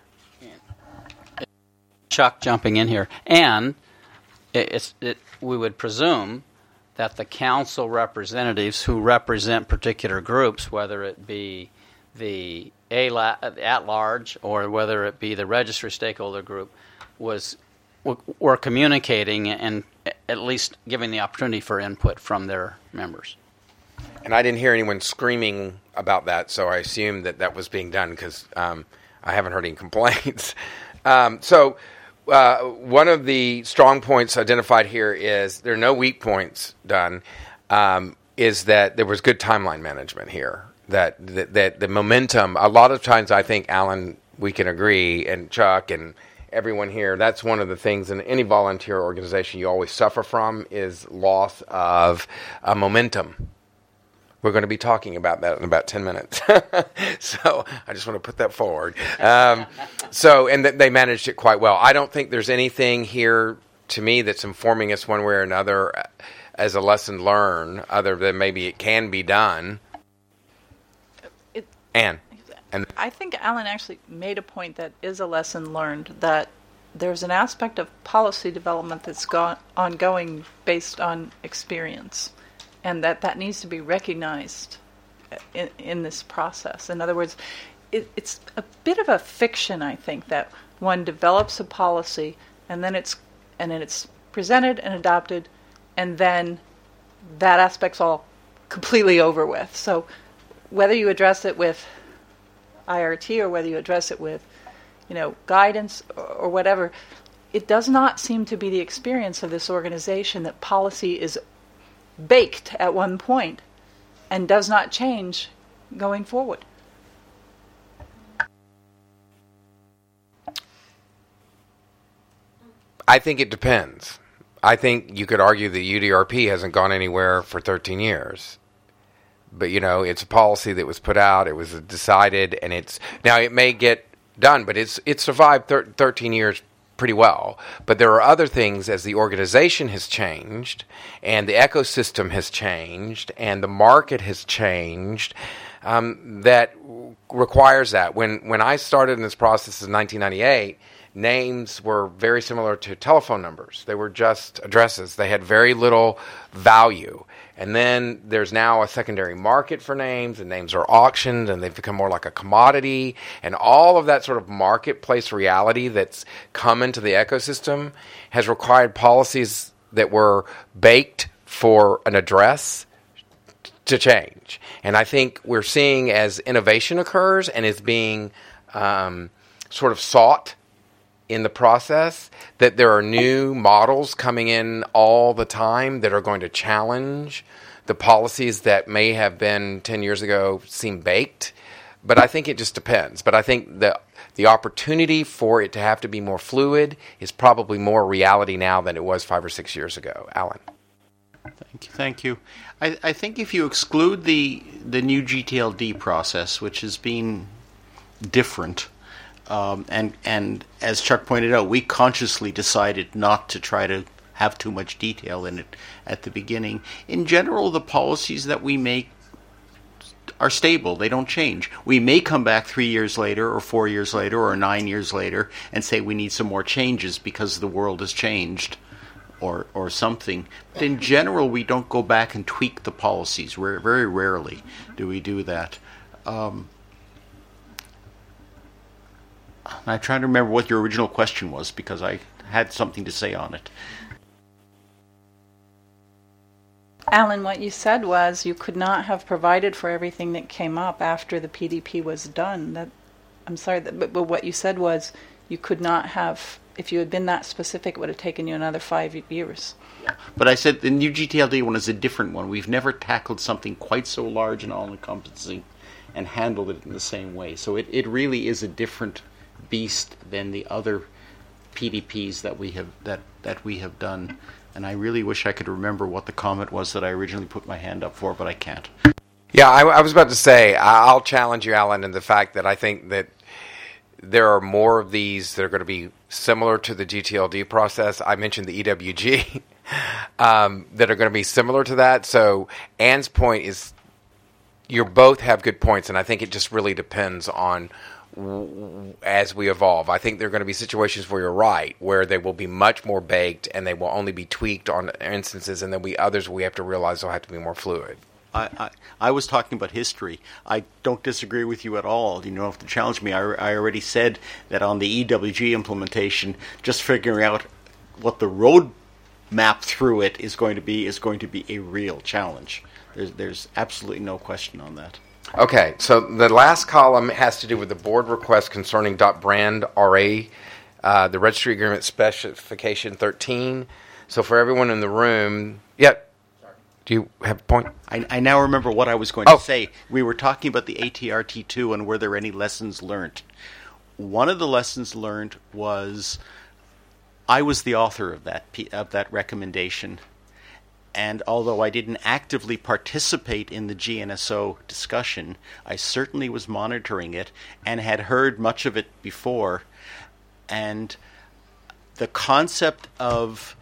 C: Chuck jumping in here. And it, it's, it, we would presume that the council representatives who represent particular groups, whether it be the A L A, at-large or whether it be the registry stakeholder group, was were communicating and at least giving the opportunity for input from their members.
B: And I didn't hear anyone screaming about that, so I assumed that that was being done because um, I haven't heard any complaints. um, so uh, one of the strong points identified here is there are no weak points done, um, is that there was good timeline management here. That, that that the momentum, a lot of times I think, Alan, we can agree, and Chuck and everyone here, that's one of the things in any volunteer organization you always suffer from is loss of uh, momentum. We're going to be talking about that in about ten minutes. So I just want to put that forward. Um, so, and th- they managed it quite well. I don't think there's anything here, to me, that's informing us one way or another as a lesson learned, other than maybe it can be done.
F: It,
B: Anne. And
F: I think Alan actually made a point that is a lesson learned, that there's an aspect of policy development that's gone, ongoing based on experience, and that that needs to be recognized in, in this process. In other words, it, it's a bit of a fiction, I think, that one develops a policy and then it's and then it's presented and adopted, and then that aspect's all completely over with. So whether you address it with I R T or whether you address it with, you know, guidance or, or whatever, it does not seem to be the experience of this organization that policy is baked at one point and does not change going forward.
B: I think it depends. I think you could argue that U D R P hasn't gone anywhere for thirteen years. But, you know, it's a policy that was put out, it was decided, and it's, now it may get done, but it's it survived thir- thirteen years pretty well. But there are other things as the organization has changed, and the ecosystem has changed, and the market has changed, um, that requires that. When, when I started in this process in nineteen ninety-eight, names were very similar to telephone numbers. They were just addresses. They had very little value. And then there's now a secondary market for names, and names are auctioned, and they've become more like a commodity. And all of that sort of marketplace reality that's come into the ecosystem has required policies that were baked for an address to change. And I think we're seeing, as innovation occurs and is being um, sort of sought in the process, that there are new models coming in all the time that are going to challenge the policies that may have been ten years ago seem baked. But I think it just depends. But I think the the opportunity for it to have to be more fluid is probably more reality now than it was five or six years ago. Alan.
M: Thank you. Thank you. I, I think if you exclude the the new G T L D process, which has been different, um, and and as Chuck pointed out, we consciously decided not to try to have too much detail in it at the beginning. In general, the policies that we make are stable. They don't change. We may come back three years later or four years later or nine years later and say we need some more changes because the world has changed or or something. But in general, we don't go back and tweak the policies. We're, very rarely do we do that. Um, I'm trying to remember what your original question was because I had something to say on it.
F: Alan, what you said was you could not have provided for everything that came up after the P D P was done. That, I'm sorry, that, but, but what you said was you could not have, if you had been that specific, it would have taken you another five years.
M: Yeah. But I said the new G T L D one is a different one. We've never tackled something quite so large and all-encompassing and handled it in the same way. So it, it really is a different beast than the other P D Ps that we have that, that we have done. And I really wish I could remember what the comment was that I originally put my hand up for, but I can't.
B: Yeah, I, I was about to say, I'll challenge you, Alan, in the fact that I think that there are more of these that are going to be similar to the G T L D process. I mentioned the E W G um, that are going to be similar to that. So Anne's point is you both have good points, and I think it just really depends on as we evolve. I think there are going to be situations where you're right, where they will be much more baked and they will only be tweaked on instances, and there'll be others we have to realize will have to be more fluid.
M: I, I, I was talking about history. I don't disagree with you at all. You don't have to challenge me. I, I already said that on the E W G implementation, just figuring out what the road map through it is going to be is going to be a real challenge. There's, there's absolutely no question on that.
B: Okay, so the last column has to do with the board request concerning .brand R A, uh, the registry agreement specification thirteen. So for everyone in the room, yeah, do you have a point?
M: I, I now remember what I was going
B: oh.
M: to say. We were talking about the A T R T two and were there any lessons learned. One of the lessons learned was I was the author of that of that recommendation. And although I didn't actively participate in the G N S O discussion, I certainly was monitoring it and had heard much of it before. And the concept of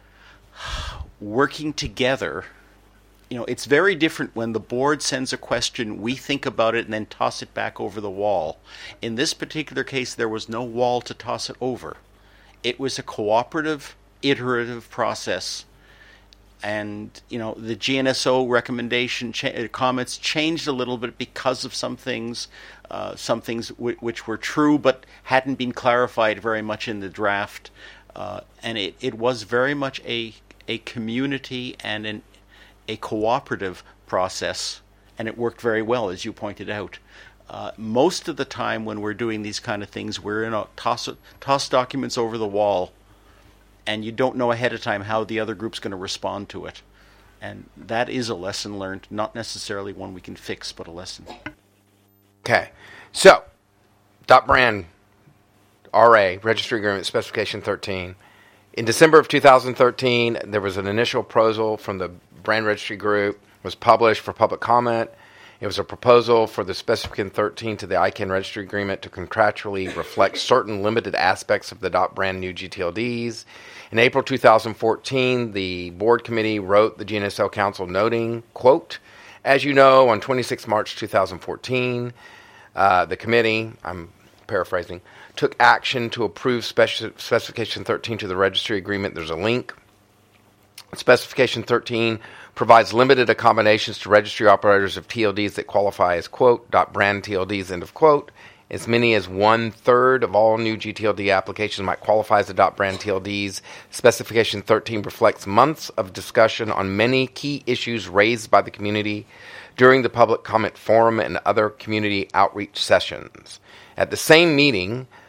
M: working together, you know, it's very different when the board sends a question, we think about it, and then toss it back over the wall. In this particular case, there was no wall to toss it over. It was a cooperative, iterative process. And, you know, the G N S O recommendation cha- comments changed a little bit because of some things, uh, some things w- which were true but hadn't been clarified very much in the draft. Uh, and it, it was very much a a community and an, a cooperative process, and it worked very well, as you pointed out. Uh, most of the time when we're doing these kind of things, we're in a toss, toss documents over the wall, and you don't know ahead of time how the other group's going to respond to it. And that is a lesson learned, not necessarily one we can fix, but a lesson.
B: Okay. So, .brand R A, Registry Agreement Specification thirteen. In December of two thousand thirteen, there was an initial proposal from the Brand Registry Group. It was published for public comment. It was a proposal for the Specification thirteen to the I CANN Registry Agreement to contractually reflect certain limited aspects of the .brand new G T L Ds. In April two thousand fourteen, the board committee wrote the G N S O Council noting, quote, as you know, on the twenty-sixth of March two thousand fourteen, uh, the committee, I'm paraphrasing, took action to approve speci- Specification thirteen to the Registry Agreement. There's a link. Specification thirteen provides limited accommodations to registry operators of T L Ds that qualify as, quote, .brand T L Ds, end of quote. As many as one-third of all new G T L D applications might qualify as the .brand T L Ds. Specification thirteen reflects months of discussion on many key issues raised by the community during the public comment forum and other community outreach sessions. At the same meeting,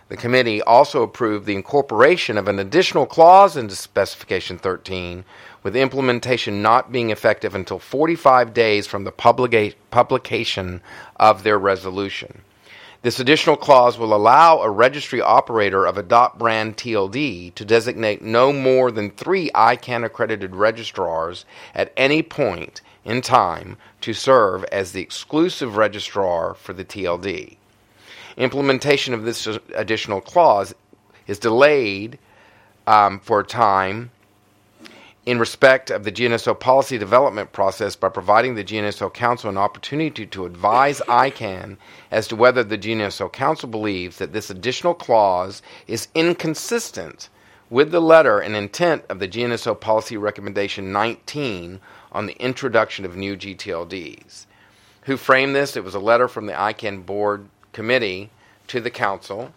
B: The committee also approved the incorporation of an additional clause into Specification thirteen, with implementation not being effective until forty-five days from the publica- publication of their resolution. This additional clause will allow a registry operator of a dot brand T L D to designate no more than three I CANN accredited registrars at any point in time to serve as the exclusive registrar for the T L D. Implementation of this additional clause is delayed um, for a time in respect of the G N S O policy development process by providing the G N S O Council an opportunity to advise I CANN as to whether the G N S O Council believes that this additional clause is inconsistent with the letter and intent of the G N S O Policy Recommendation nineteen on the introduction of new G T L Ds. Who framed this? It was a letter from the I CANN Board Committee to the Council.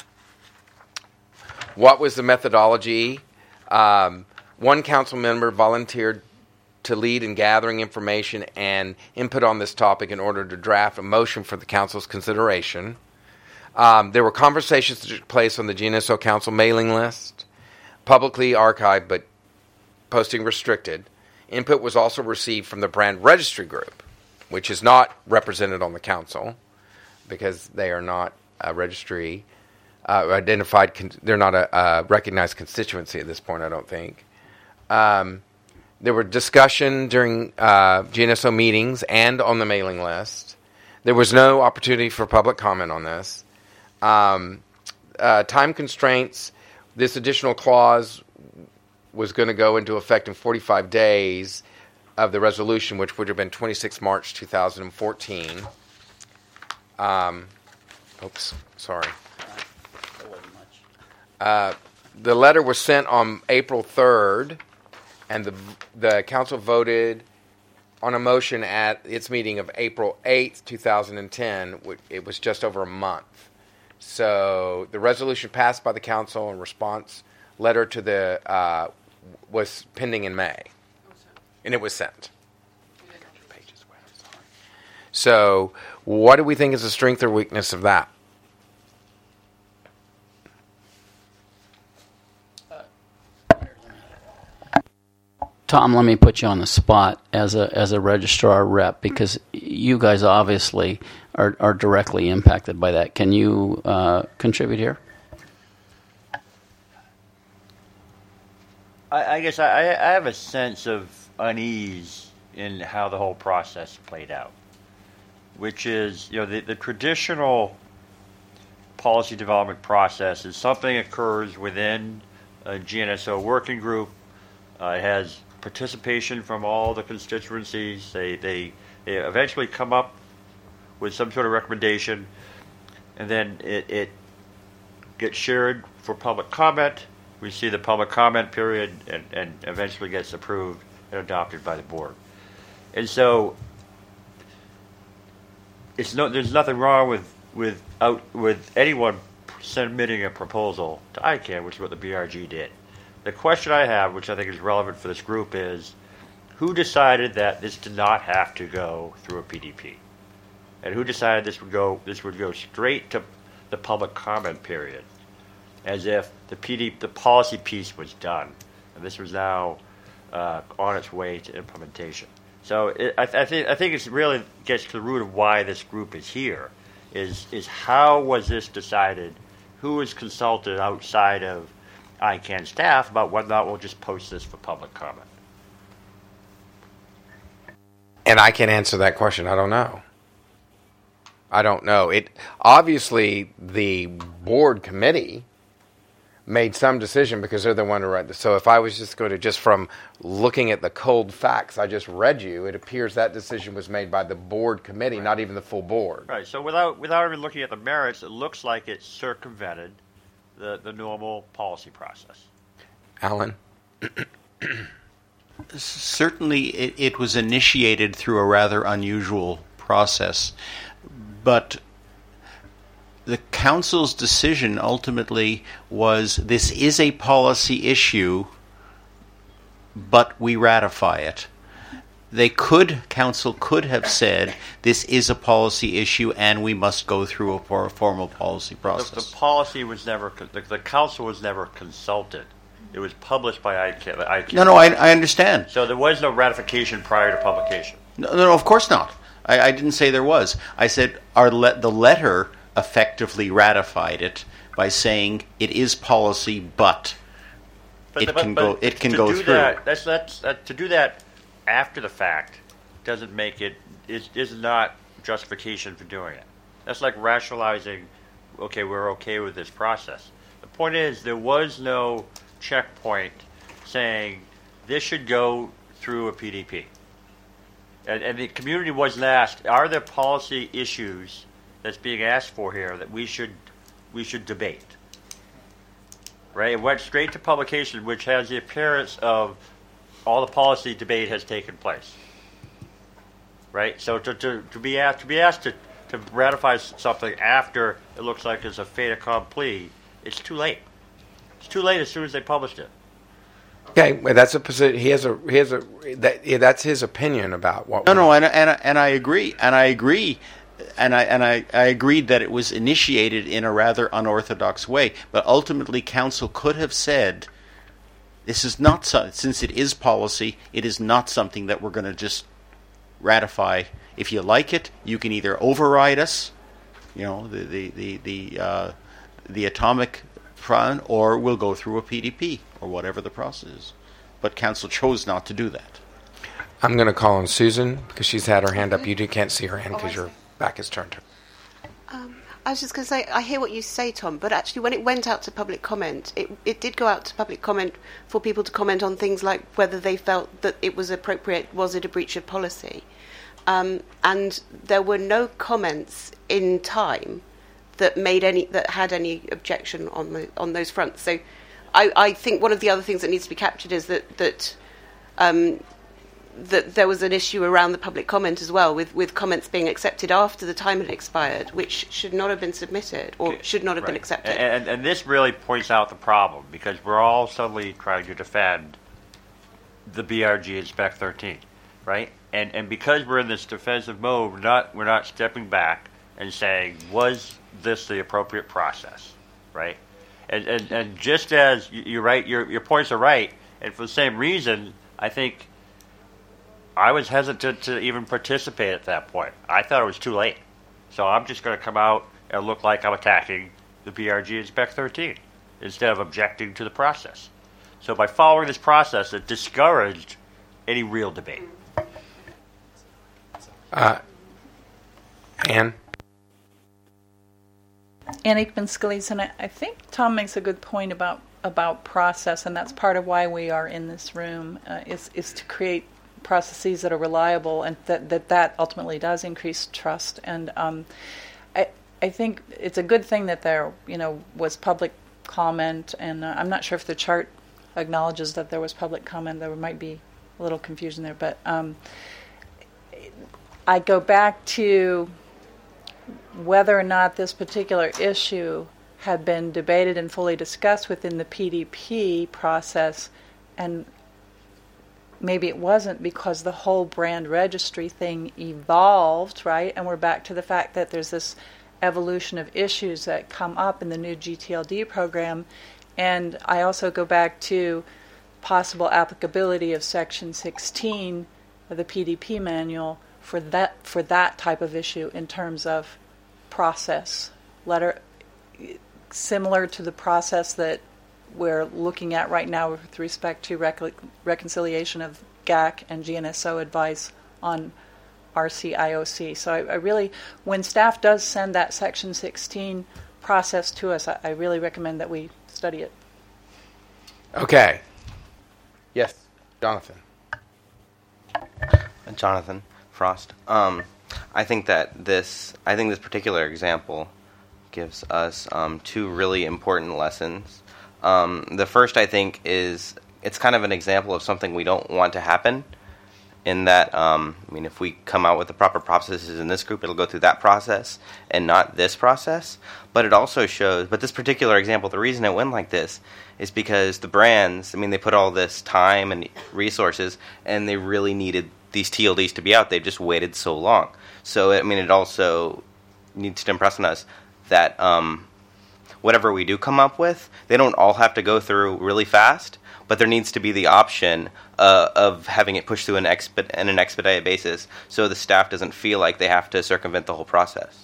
B: What was the methodology? Um, One council member volunteered to lead in gathering information and input on this topic in order to draft a motion for the council's consideration. Um, there were conversations that took place on the G N S O Council mailing list, publicly archived but posting restricted. Input was also received from the brand registry group, which is not represented on the council because they are not a registry uh, identified. Con- they're not a, a recognized constituency at this point, I don't think. Um, there were discussion during uh, G N S O meetings and on the mailing list. There was no opportunity for public comment on this. Um, uh, time constraints. This additional clause was going to go into effect in forty-five days of the resolution, which would have been twenty-sixth of March two thousand fourteen. Um, oops, sorry. Uh, the letter was sent on April third. And the the council voted on a motion at its meeting of April eighth, two thousand ten. It was just over a month. So the resolution passed by the council and response letter to the uh, was pending in May. And it was sent. So what do we think is the strength or weakness of that?
C: Tom, let me put you on the spot as a as a registrar rep because you guys obviously are, are directly impacted by that. Can you uh, contribute here?
J: I, I guess I, I have a sense of unease in how the whole process played out, which is, you know, the, the traditional policy development process is something occurs within a G N S O working group. Uh, it has participation from all the constituencies. They, they they eventually come up with some sort of recommendation, and then it, it gets shared for public comment. We see the public comment period, and, and eventually gets approved and adopted by the board. And so, it's no there's nothing wrong with with out with anyone submitting a proposal to I CANN, which is what the B R G did. The question I have, which I think is relevant for this group, is who decided that this did not have to go through a P D P, and who decided this would go this would go straight to the public comment period, as if the P D the policy piece was done, and this was now uh, on its way to implementation. So it, I, I think I think it really gets to the root of why this group is here, is is how was this decided? Who was consulted outside of I CANN staff about whether or not we'll just post this for public comment?
B: And I can't answer that question. I don't know. I don't know. It obviously the board committee made some decision because they're the one who read this. So if I was just going to just from looking at the cold facts I just read you, it appears that decision was made by the board committee, right. Not even the full board.
J: Right. So without without even looking at the merits, it looks like it circumvented the, the normal policy process.
B: Alan?
M: Certainly it, it was initiated through a rather unusual process, but the council's decision ultimately was this is a policy issue, but we ratify it. they could, council could have said, this is a policy issue and we must go through a for- formal policy process.
J: The, the policy was never, the, the council was never consulted. It was published by I C A N.
M: No, no, I, I understand.
J: So there was no ratification prior to publication.
M: No, no, of course not. I, I didn't say there was. I said our le- the letter effectively ratified it by saying it is policy, but,
J: but
M: it
J: but,
M: can
J: but
M: go. It can
J: to
M: go
J: do
M: through.
J: That, that's that's uh, to do that after the fact doesn't make it is is not justification for doing it. That's like rationalizing. Okay, we're okay with this process. The point is there was no checkpoint saying this should go through a P D P. And, and the community wasn't asked, are there policy issues that's being asked for here that we should we should debate? Right? It went straight to publication, which has the appearance of all the policy debate has taken place. Right? So to, to, to be asked to be asked to, to ratify something after it looks like it's a fait accompli, it's too late. It's too late as soon as they published it.
B: Okay, well, that's a position. He has a he has a that yeah, that's his opinion about what.
M: No, no, and and and I agree, and I agree, and I and I, I agreed that it was initiated in a rather unorthodox way. But ultimately, council could have said, "This is not so, since it is policy. It is not something that we're going to just ratify. If you like it, you can either override us, you know, the the the the, uh, the atomic front, or we'll go through a P D P." Or whatever the process is. But council chose not to do that.
B: I'm going to call on Susan because she's had her hand up. You can't see her hand because your back is turned to her.
D: Um, I was just going to say, I hear what you say, Tom, but actually when it went out to public comment, it, it did go out to public comment for people to comment on things like whether they felt that it was appropriate, was it a breach of policy? Um, and there were no comments in time that made any that had any objection on the on those fronts. So I, I think one of the other things that needs to be captured is that that um, that there was an issue around the public comment as well, with, with comments being accepted after the time had expired, which should not have been submitted or should not have
J: right.
D: been accepted.
J: And, and, and this really points out the problem, because we're all suddenly trying to defend the B R G and Spec thirteen, right? And and because we're in this defensive mode, we're not we're not stepping back and saying, was this the appropriate process, right? And, and and just as you're right, your your points are right, and for the same reason, I think I was hesitant to even participate at that point. I thought it was too late, so I'm just going to come out and look like I'm attacking the B R G and Spec thirteen instead of objecting to the process. So by following this process, it discouraged any real debate.
B: Uh, Anne.
F: Anne Aikman-Scalise, and I, I think Tom makes a good point about, about process, and that's part of why we are in this room, uh, is is to create processes that are reliable, and that that, that ultimately does increase trust. And um, I I think it's a good thing that there you know was public comment, and uh, I'm not sure if the chart acknowledges that there was public comment. There might be a little confusion there, but um, I go back to whether or not this particular issue had been debated and fully discussed within the P D P process, and maybe it wasn't, because the whole brand registry thing evolved, right? And we're back to the fact that there's this evolution of issues that come up in the new G T L D program. And I also go back to possible applicability of Section sixteen of the P D P manual for that for that type of issue in terms of process, letter, similar to the process that we're looking at right now with respect to rec- reconciliation of G A C and G N S O advice on R C I O C. So I, I really, when staff does send that Section sixteen process to us, I, I really recommend that we study it.
B: Okay. Yes, Jonathan.
I: Jonathan Frost. Um, I think that this, I think this particular example gives us um, two really important lessons. Um, the first, I think, is it's kind of an example of something we don't want to happen. In that, um, I mean, if we come out with the proper processes in this group, it'll go through that process and not this process. But it also shows, but this particular example, the reason it went like this is because the brands, I mean, they put all this time and resources, and they really needed these T L Ds to be out. They've just waited so long. So, I mean, it also needs to impress on us that um, whatever we do come up with, they don't all have to go through really fast, but there needs to be the option uh, of having it pushed through an exped- in an expedited basis so the staff doesn't feel like they have to circumvent the whole process.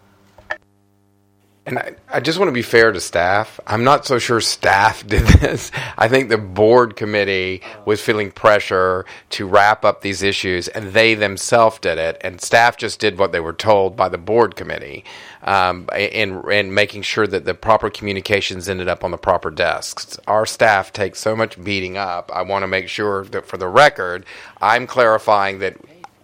B: And I, I just want to be fair to staff. I'm not so sure staff did this. I think the board committee was feeling pressure to wrap up these issues, and they themselves did it. And staff just did what they were told by the board committee, um, in, in making sure that the proper communications ended up on the proper desks. Our staff takes so much beating up. I want to make sure that for the record, I'm clarifying that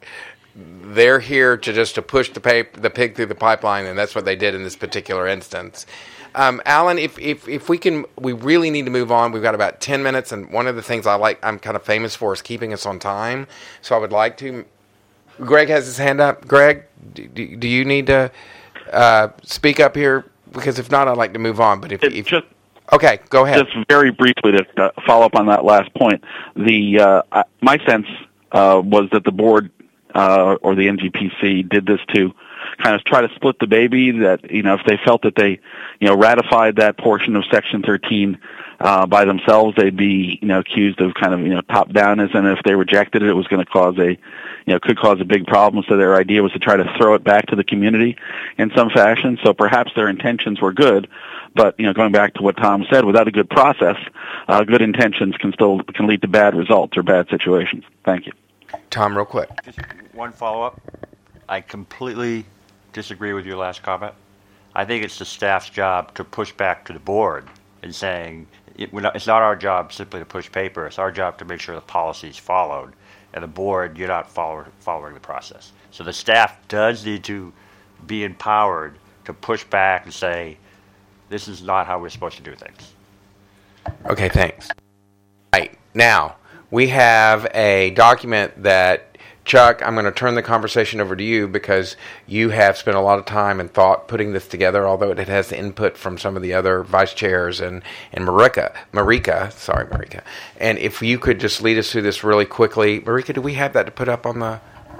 B: they're here to just to push the pap- the pig through the pipeline, and that's what they did in this particular instance. Um, Alan, if, if if we can, we really need to move on. We've got about ten minutes, and one of the things I like, I'm kind of famous for, is keeping us on time. So I would like to. Greg has his hand up. Greg, do, do you need to uh, speak up here? Because if not, I'd like to move on. But if, if
N: just
B: okay, go ahead.
N: Just very briefly to uh, follow up on that last point, the uh, my sense uh, was that the board. Uh, or the N G P C did this to kind of try to split the baby. That, you know, if they felt that they, you know, ratified that portion of Section thirteen uh, by themselves, they'd be, you know, accused of kind of, you know, top downism. And if they rejected it, it was going to cause a, you know, could cause a big problem. So their idea was to try to throw it back to the community in some fashion. So perhaps their intentions were good, but, you know, going back to what Tom said, without a good process, uh, good intentions can still can lead to bad results or bad situations. Thank you.
B: Tom, real quick.
J: Just one follow-up. I completely disagree with your last comment. I think it's the staff's job to push back to the board and saying it, we're not, it's not our job simply to push paper. It's our job to make sure the policy is followed. And the board, you're not follow, following the process. So the staff does need to be empowered to push back and say, this is not how we're supposed to do things.
B: Okay, thanks. All right, now, we have a document that, Chuck, I'm going to turn the conversation over to you because you have spent a lot of time and thought putting this together, although it has the input from some of the other vice chairs and, and Marika, Marika, sorry, Marika. And if you could just lead us through this really quickly. Marika, do we have that to put up on the...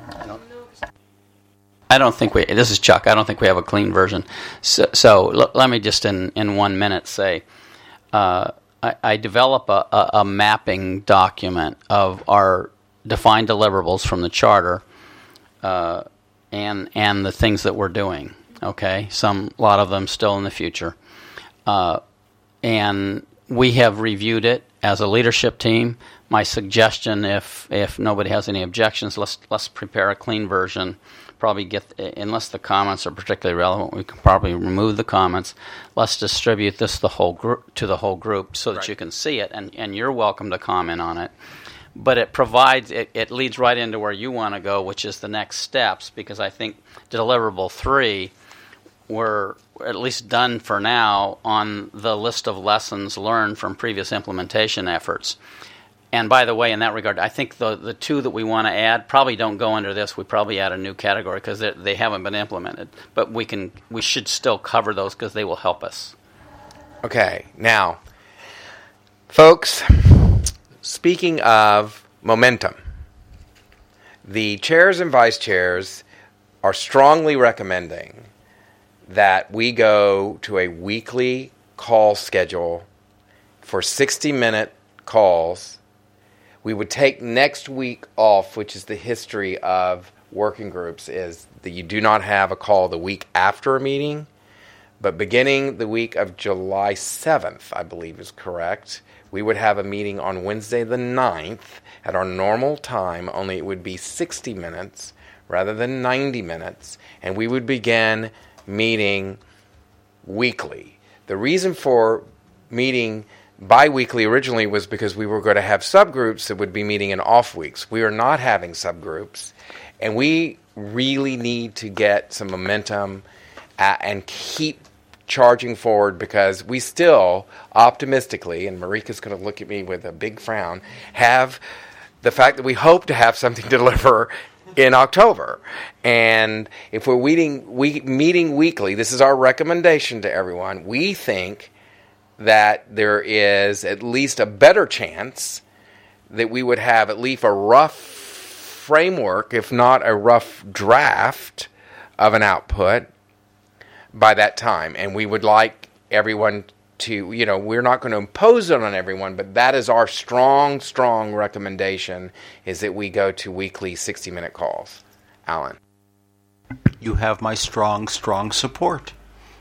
C: I don't think we, this is Chuck, I don't think we have a clean version. So, so l- let me just in, in one minute say, uh, I, I develop a, a, a mapping document of our defined deliverables from the charter uh, and and the things that we're doing. Okay, some a lot of them still in the future, uh, and we have reviewed it as a leadership team. My suggestion, if if nobody has any objections, let's let's prepare a clean version. Probably get, unless the comments are particularly relevant, we can probably remove the comments. Let's distribute this the whole group to the whole group so that
B: Right.
C: you can see it, and, and you're welcome to comment on it. But it provides, it, it leads right into where you want to go, which is the next steps, because I think deliverable three, we're at least done for now on the list of lessons learned from previous implementation efforts. And by the way, in that regard, I think the the two that we want to add probably don't go under this. We probably add a new category because they haven't been implemented. But we can we should still cover those because they will help us.
B: Okay, now, folks, speaking of momentum, the chairs and vice chairs are strongly recommending that we go to a weekly call schedule for sixty-minute calls. We would take next week off, which is the history of working groups, is that you do not have a call the week after a meeting, but beginning the week of July seventh, I believe is correct, we would have a meeting on Wednesday the ninth at our normal time, only it would be sixty minutes rather than ninety minutes, and we would begin meeting weekly. The reason for meeting bi-weekly originally was because we were going to have subgroups that would be meeting in off weeks. We are not having subgroups, and we really need to get some momentum uh, and keep charging forward, because we still optimistically, and Marika's going to look at me with a big frown, have the fact that we hope to have something to deliver in October. And if we're meeting, we, meeting weekly, this is our recommendation to everyone, we think that there is at least a better chance that we would have at least a rough framework, if not a rough draft of an output by that time. And we would like everyone to, you know, we're not going to impose it on everyone, but that is our strong, strong recommendation, is that we go to weekly sixty-minute calls. Alan.
M: You have my strong, strong support.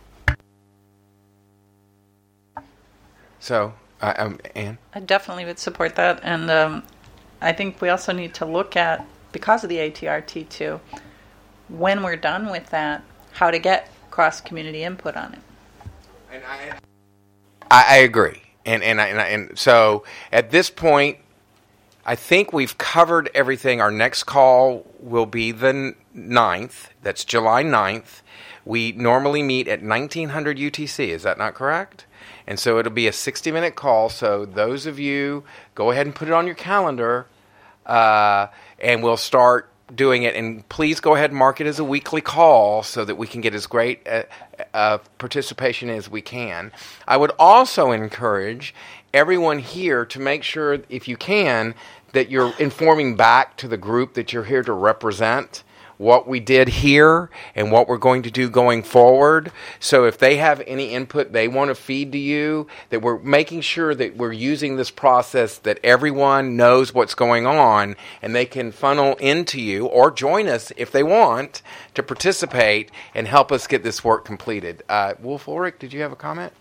B: So, uh, um, Anne?
F: I definitely would support that. And um, I think we also need to look at, because of the A T R T two, when we're done with that, how to get cross-community input on it.
B: And I, I agree. And, and, I, and, I, and so, at this point, I think we've covered everything. Our next call will be the ninth. That's July ninth. We normally meet at nineteen hundred U T C. Is that not correct? And so it'll be a sixty-minute call. So those of you, go ahead and put it on your calendar, uh, and we'll start doing it. And please go ahead and mark it as a weekly call so that we can get as great a, a participation as we can. I would also encourage everyone here to make sure, if you can, that you're informing back to the group that you're here to represent what we did here and what we're going to do going forward. So if they have any input they want to feed to you, that we're making sure that we're using this process, that everyone knows what's going on and they can funnel into you or join us if they want to participate and help us get this work completed. Uh, Wolf Ulrich, did you have a comment?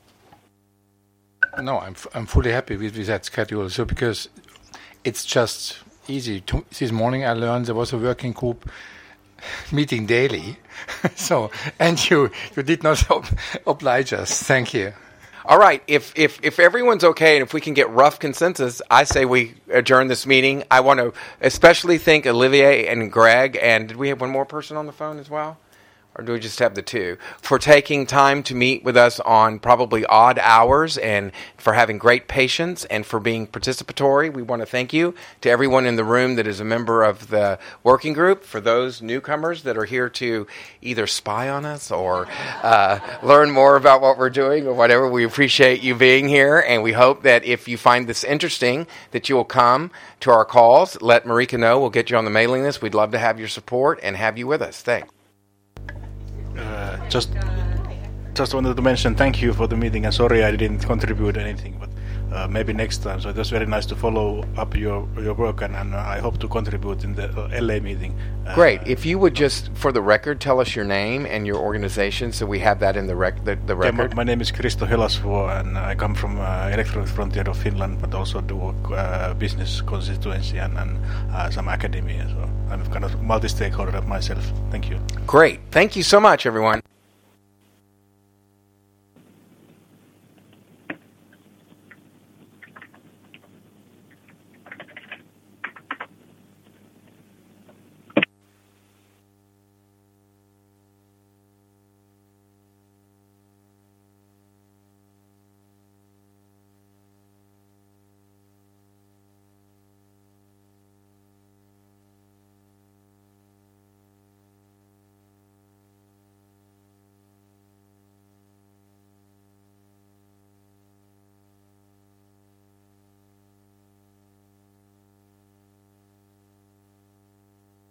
H: No, I'm f- I'm fully happy with, with that schedule. So because it's just easy. To, this morning I learned there was a working group meeting daily. So and you you did not ob- oblige us. Thank you.
B: All right. If if if everyone's okay and if we can get rough consensus, I say we adjourn this meeting. I want to especially thank Olivier and Greg. And did we have one more person on the phone as well? Or do we just have the two? For taking time to meet with us on probably odd hours and for having great patience and for being participatory. We want to thank you. To everyone in the room that is a member of the working group, for those newcomers that are here to either spy on us or uh, learn more about what we're doing or whatever, we appreciate you being here. And we hope that if you find this interesting, that you will come to our calls. Let Marika know. We'll get you on the mailing list. We'd love to have your support and have you with us. Thanks.
K: Uh, just just wanted to mention thank you for the meeting, and sorry I didn't contribute anything, but uh, maybe next time. So it was very nice to follow up your your work, and, and I hope to contribute in the L A meeting. Uh,
B: Great. If you would just, for the record, tell us your name and your organization so we have that in the, rec- the, the record.
K: Yeah, my, my name is Kristo Helasvuo, and I come from uh, Electronic Frontier of Finland, but also do uh, business constituency and, and uh, some academia. So I'm kind of multi-stakeholder myself. Thank you.
B: Great. Thank you so much, everyone.